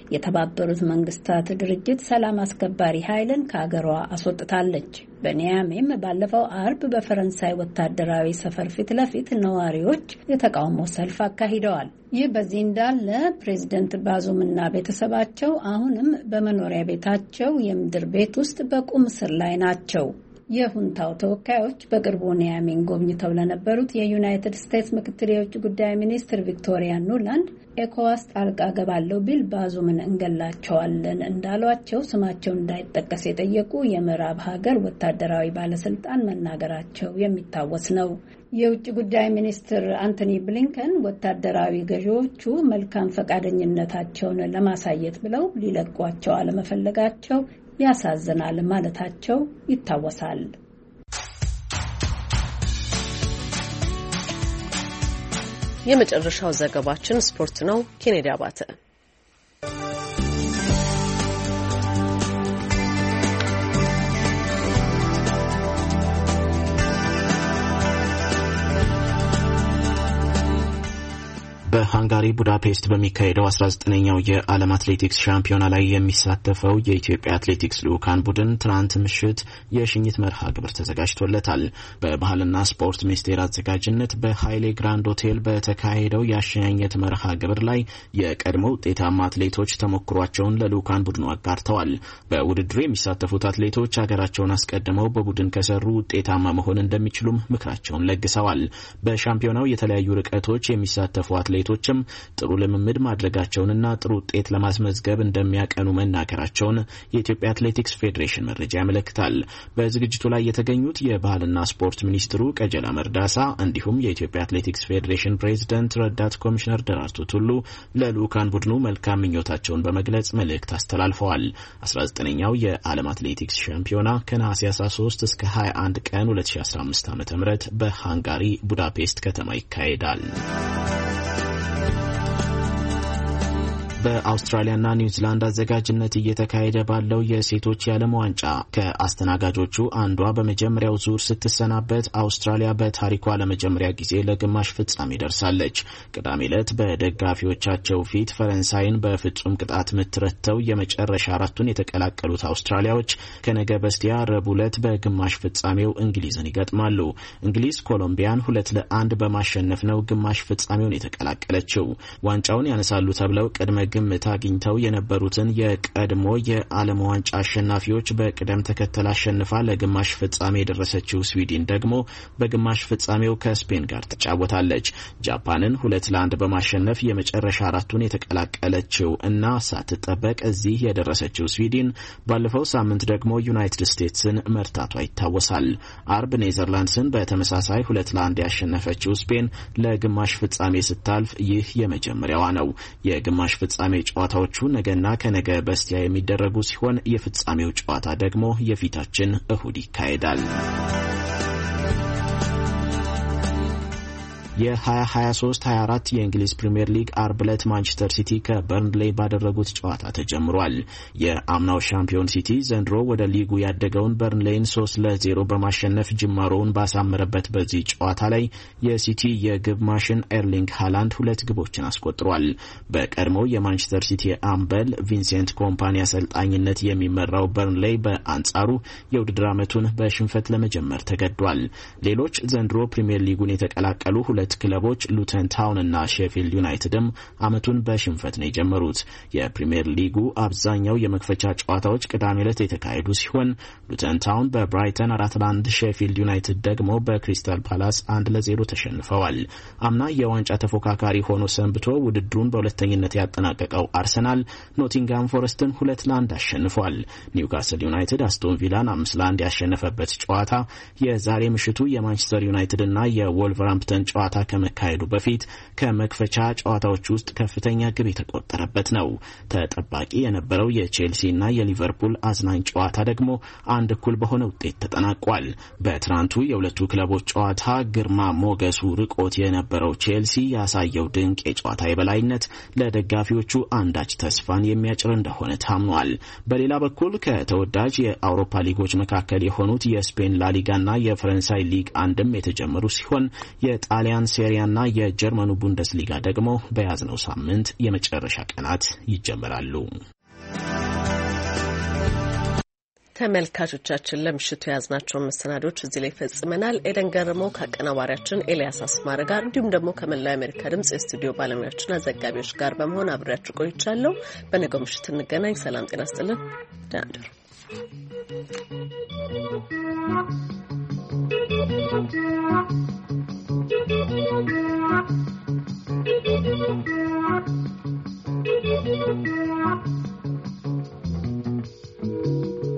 የተባበሩት መንግስታት ድርጅት ሰላም አስከባሪ ኃይልን ከሀገሯ አስወጥታለች። በኒያሜም ባለፈው አርብ በፈረንሳይ ወታደራዊ ሰፈር ፊት ለፊት ነዋሪዎች የተቃውሞ ሰልፍ አካሂደዋል። ይህ በዚህ እንዳለ ፕሬዝደንት ባዙምና ቤተሰባቸው አሁንም በመኖሪያ ቤታቸው የምድር ቤት ውስጥ በቁም እስር ላይ ናቸው። የሁንታው ተወካዮች በቅርቡ ኒያሜን ጎብኝተው ለነበሩት የዩናይትድ ስቴትስ ምክትል የውጭ ጉዳይ ሚኒስትር ቪክቶሪያ ኑላንድ ኤኮዋስ ጣልቃ ገባለው ቢል ባዙምን እንገላቸዋለን እንዳሏቸው ስማቸው እንዳይጠቀስ የጠየቁ የምዕራብ ሀገር ወታደራዊ ባለስልጣን መናገራቸው የሚታወስ ነው። የውጭ ጉዳይ ሚኒስትር አንቶኒ ብሊንከን ወታደራዊ ገዢዎቹ መልካም ፈቃደኝነታቸውን ለማሳየት ብለው ሊለቋቸው አለመፈለጋቸው ያሳዝናል ማለታቸው ይታወሳል። የመጨረሻው ዘገባችን ስፖርት ነው። ኬኔዲ አባተ በሃንጋሪ ቡዳፔስት በሚካሄደው አስራ ዘጠነኛው የዓለም አትሌቲክስ ሻምፒዮና ላይ የሚሳተፈው የኢትዮጵያ አትሌቲክስ ልዑካን ቡድን ትናንት ምሽት የሽኝት መርሃ ግብር ተዘጋጅቶለታል። በባህልና ስፖርት ሚኒስቴር አዘጋጅነት በሃይሌ ግራንድ ሆቴል በተካሄደው የአሸኛኘት መርሃ ግብር ላይ የቀድሞ ውጤታማ አትሌቶች ተሞክሯቸውን ለልዑካን ቡድኑ አጋርተዋል። በውድድሩ የሚሳተፉት አትሌቶች ሀገራቸውን አስቀድመው በቡድን ከሰሩ ውጤታማ መሆን እንደሚችሉም ምክራቸውን ለግሰዋል። በሻምፒዮናው የተለያዩ ርቀቶች የሚሳተፉ አትሌቶችም ጥሩ ልምምድ ማድረጋቸውንና ጥሩ ውጤት ለማስመዝገብ እንደሚያቀኑ መናገራቸውን የኢትዮጵያ አትሌቲክስ ፌዴሬሽን መረጃ ያመለክታል። በዝግጅቱ ላይ የተገኙት የባህልና ስፖርት ሚኒስትሩ ቀጀላ መርዳሳ እንዲሁም የኢትዮጵያ አትሌቲክስ ፌዴሬሽን ፕሬዝዳንት ረዳት ኮሚሽነር ደራርቱ ቱሉ ለልዑካን ቡድኑ መልካም ምኞታቸውን በመግለጽ መልእክት አስተላልፈዋል። አስራ ዘጠነኛው የዓለም አትሌቲክስ ሻምፒዮና ከነሐሴ አስራ ሶስት እስከ ሀያ አንድ ቀን ሁለት ሺ አስራ አምስት ዓ.ም በሃንጋሪ ቡዳፔስት ከተማ ይካሄዳል። በአውስትራሊያና ኒውዚላንድ አዘጋጅነት እየተካሄደ ባለው የሴቶች የዓለም ዋንጫ ከአስተናጋጆቹ አንዷ በመጀመሪያው ዙር ስትሰናበት አውስትራሊያ በታሪኳ ለመጀመሪያ ጊዜ ለግማሽ ፍጻሜ ደርሳለች። ቅዳሜ ዕለት በደጋፊዎቻቸው ፊት ፈረንሳይን በፍጹም ቅጣት ምትረተው የመጨረሻ አራቱን የተቀላቀሉት አውስትራሊያዎች ከነገ በስቲያ ረቡዕ ዕለት በግማሽ ፍጻሜው እንግሊዝን ይገጥማሉ። እንግሊዝ ኮሎምቢያን ሁለት ለአንድ በማሸነፍ ነው ግማሽ ፍጻሜውን የተቀላቀለችው። ዋንጫውን ያነሳሉ ተብለው ቅድመ ግምት አግኝተው የነበሩትን የቀድሞ የዓለም ዋንጫ አሸናፊዎች በቅደም ተከተል አሸንፋ ለግማሽ ፍጻሜ የደረሰችው ስዊድን ደግሞ በግማሽ ፍጻሜው ከስፔን ጋር ትጫወታለች። ጃፓንን ሁለት ለአንድ በማሸነፍ የመጨረሻ አራቱን የተቀላቀለችው እና ሳትጠበቅ እዚህ የደረሰችው ስዊድን ባለፈው ሳምንት ደግሞ ዩናይትድ ስቴትስን መርታቷ ይታወሳል። አርብ ኔዘርላንድስን በተመሳሳይ ሁለት ለአንድ ያሸነፈችው ስፔን ለግማሽ ፍጻሜ ስታልፍ ይህ የመጀመሪያዋ ነው። የግማሽ ፍጻሜ የፍጻሜ ጨዋታዎቹ ነገና ከነገ በስቲያ የሚደረጉ ሲሆን የፍጻሜው ጨዋታ ደግሞ የፊታችን እሁድ ይካሄዳል። የ2023 ሃያ አራት የእንግሊዝ ፕሪሚየር ሊግ አርብ ዕለት ማንቸስተር ሲቲ ከበርንሌይ ባደረጉት ጨዋታ ተጀምሯል። የአምናው ሻምፒዮን ሲቲ ዘንድሮ ወደ ሊጉ ያደገውን በርንሌይን ሶስት ለዜሮ በማሸነፍ ጅማሮውን ባሳመረበት በዚህ ጨዋታ ላይ የሲቲ የግብ ማሽን ኤርሊንግ ሃላንድ ሁለት ግቦችን አስቆጥሯል። በቀድሞው የማንቸስተር ሲቲ አምበል ቪንሴንት ኮምፓኒ አሰልጣኝነት የሚመራው በርንሌይ በአንጻሩ የውድድር ዓመቱን በሽንፈት ለመጀመር ተገዷል። ሌሎች ዘንድሮ ፕሪሚየር ሊጉን የተቀላቀሉ ሁለት ክለቦች ሉተን ታውን እና ሼፊልድ ዩናይትድም አመቱን በሽንፈት ነው የጀመሩት። የፕሪሚየር ሊጉ አብዛኛው የመክፈቻ ጨዋታዎች ቅዳሜ ዕለት የተካሄዱ ሲሆን ሉተን ታውን በብራይተን አራት ለአንድ፣ ሼፊልድ ዩናይትድ ደግሞ በክሪስታል ፓላስ አንድ ለዜሮ ተሸንፈዋል። አምና የዋንጫ ተፎካካሪ ሆኖ ሰንብቶ ውድድሩን በሁለተኝነት ያጠናቀቀው አርሰናል ኖቲንጋም ፎረስትን ሁለት ለአንድ አሸንፏል። ኒውካስል ዩናይትድ አስቶን ቪላን አምስት ለአንድ ያሸነፈበት ጨዋታ የዛሬ ምሽቱ የማንቸስተር ዩናይትድ እና የወልቨርሃምፕተን ጨዋታ ከመካሄዱ በፊት ከመክፈቻ ጨዋታዎች ውስጥ ከፍተኛ ግብ የተቆጠረበት ነው። ተጠባቂ የነበረው የቼልሲ እና የሊቨርፑል አዝናኝ ጨዋታ ደግሞ አንድ እኩል በሆነ ውጤት ተጠናቋል። በትናንቱ የሁለቱ ክለቦች ጨዋታ ግርማ ሞገሱ ርቆት የነበረው ቼልሲ ያሳየው ድንቅ የጨዋታ የበላይነት ለደጋፊዎቹ አንዳች ተስፋን የሚያጭር እንደሆነ ታምኗል። በሌላ በኩል ከተወዳጅ የአውሮፓ ሊጎች መካከል የሆኑት የስፔን ላሊጋና የፈረንሳይ ሊግ አንድም የተጀመሩ ሲሆን የጣሊያን ሴሪያና የጀርመኑ ቡንደስሊጋ ደግሞ በያዝነው ሳምንት የመጨረሻ ቀናት ይጀምራሉ። ተመልካቾቻችን ለምሽቱ የያዝናቸውን መሰናዶች እዚህ ላይ ፈጽመናል። ኤደን ገረመው ከአቀናባሪያችን ኤልያስ አስማረ ጋር እንዲሁም ደግሞ ከመላው የአሜሪካ ድምጽ የስቱዲዮ ባለሙያዎችና ዘጋቢዎች ጋር በመሆን አብሬያችሁ ቆይቻለሁ። በነገው ምሽት እንገናኝ። ሰላም ጤና ይስጥልን። ደህና እደሩ። Thank you.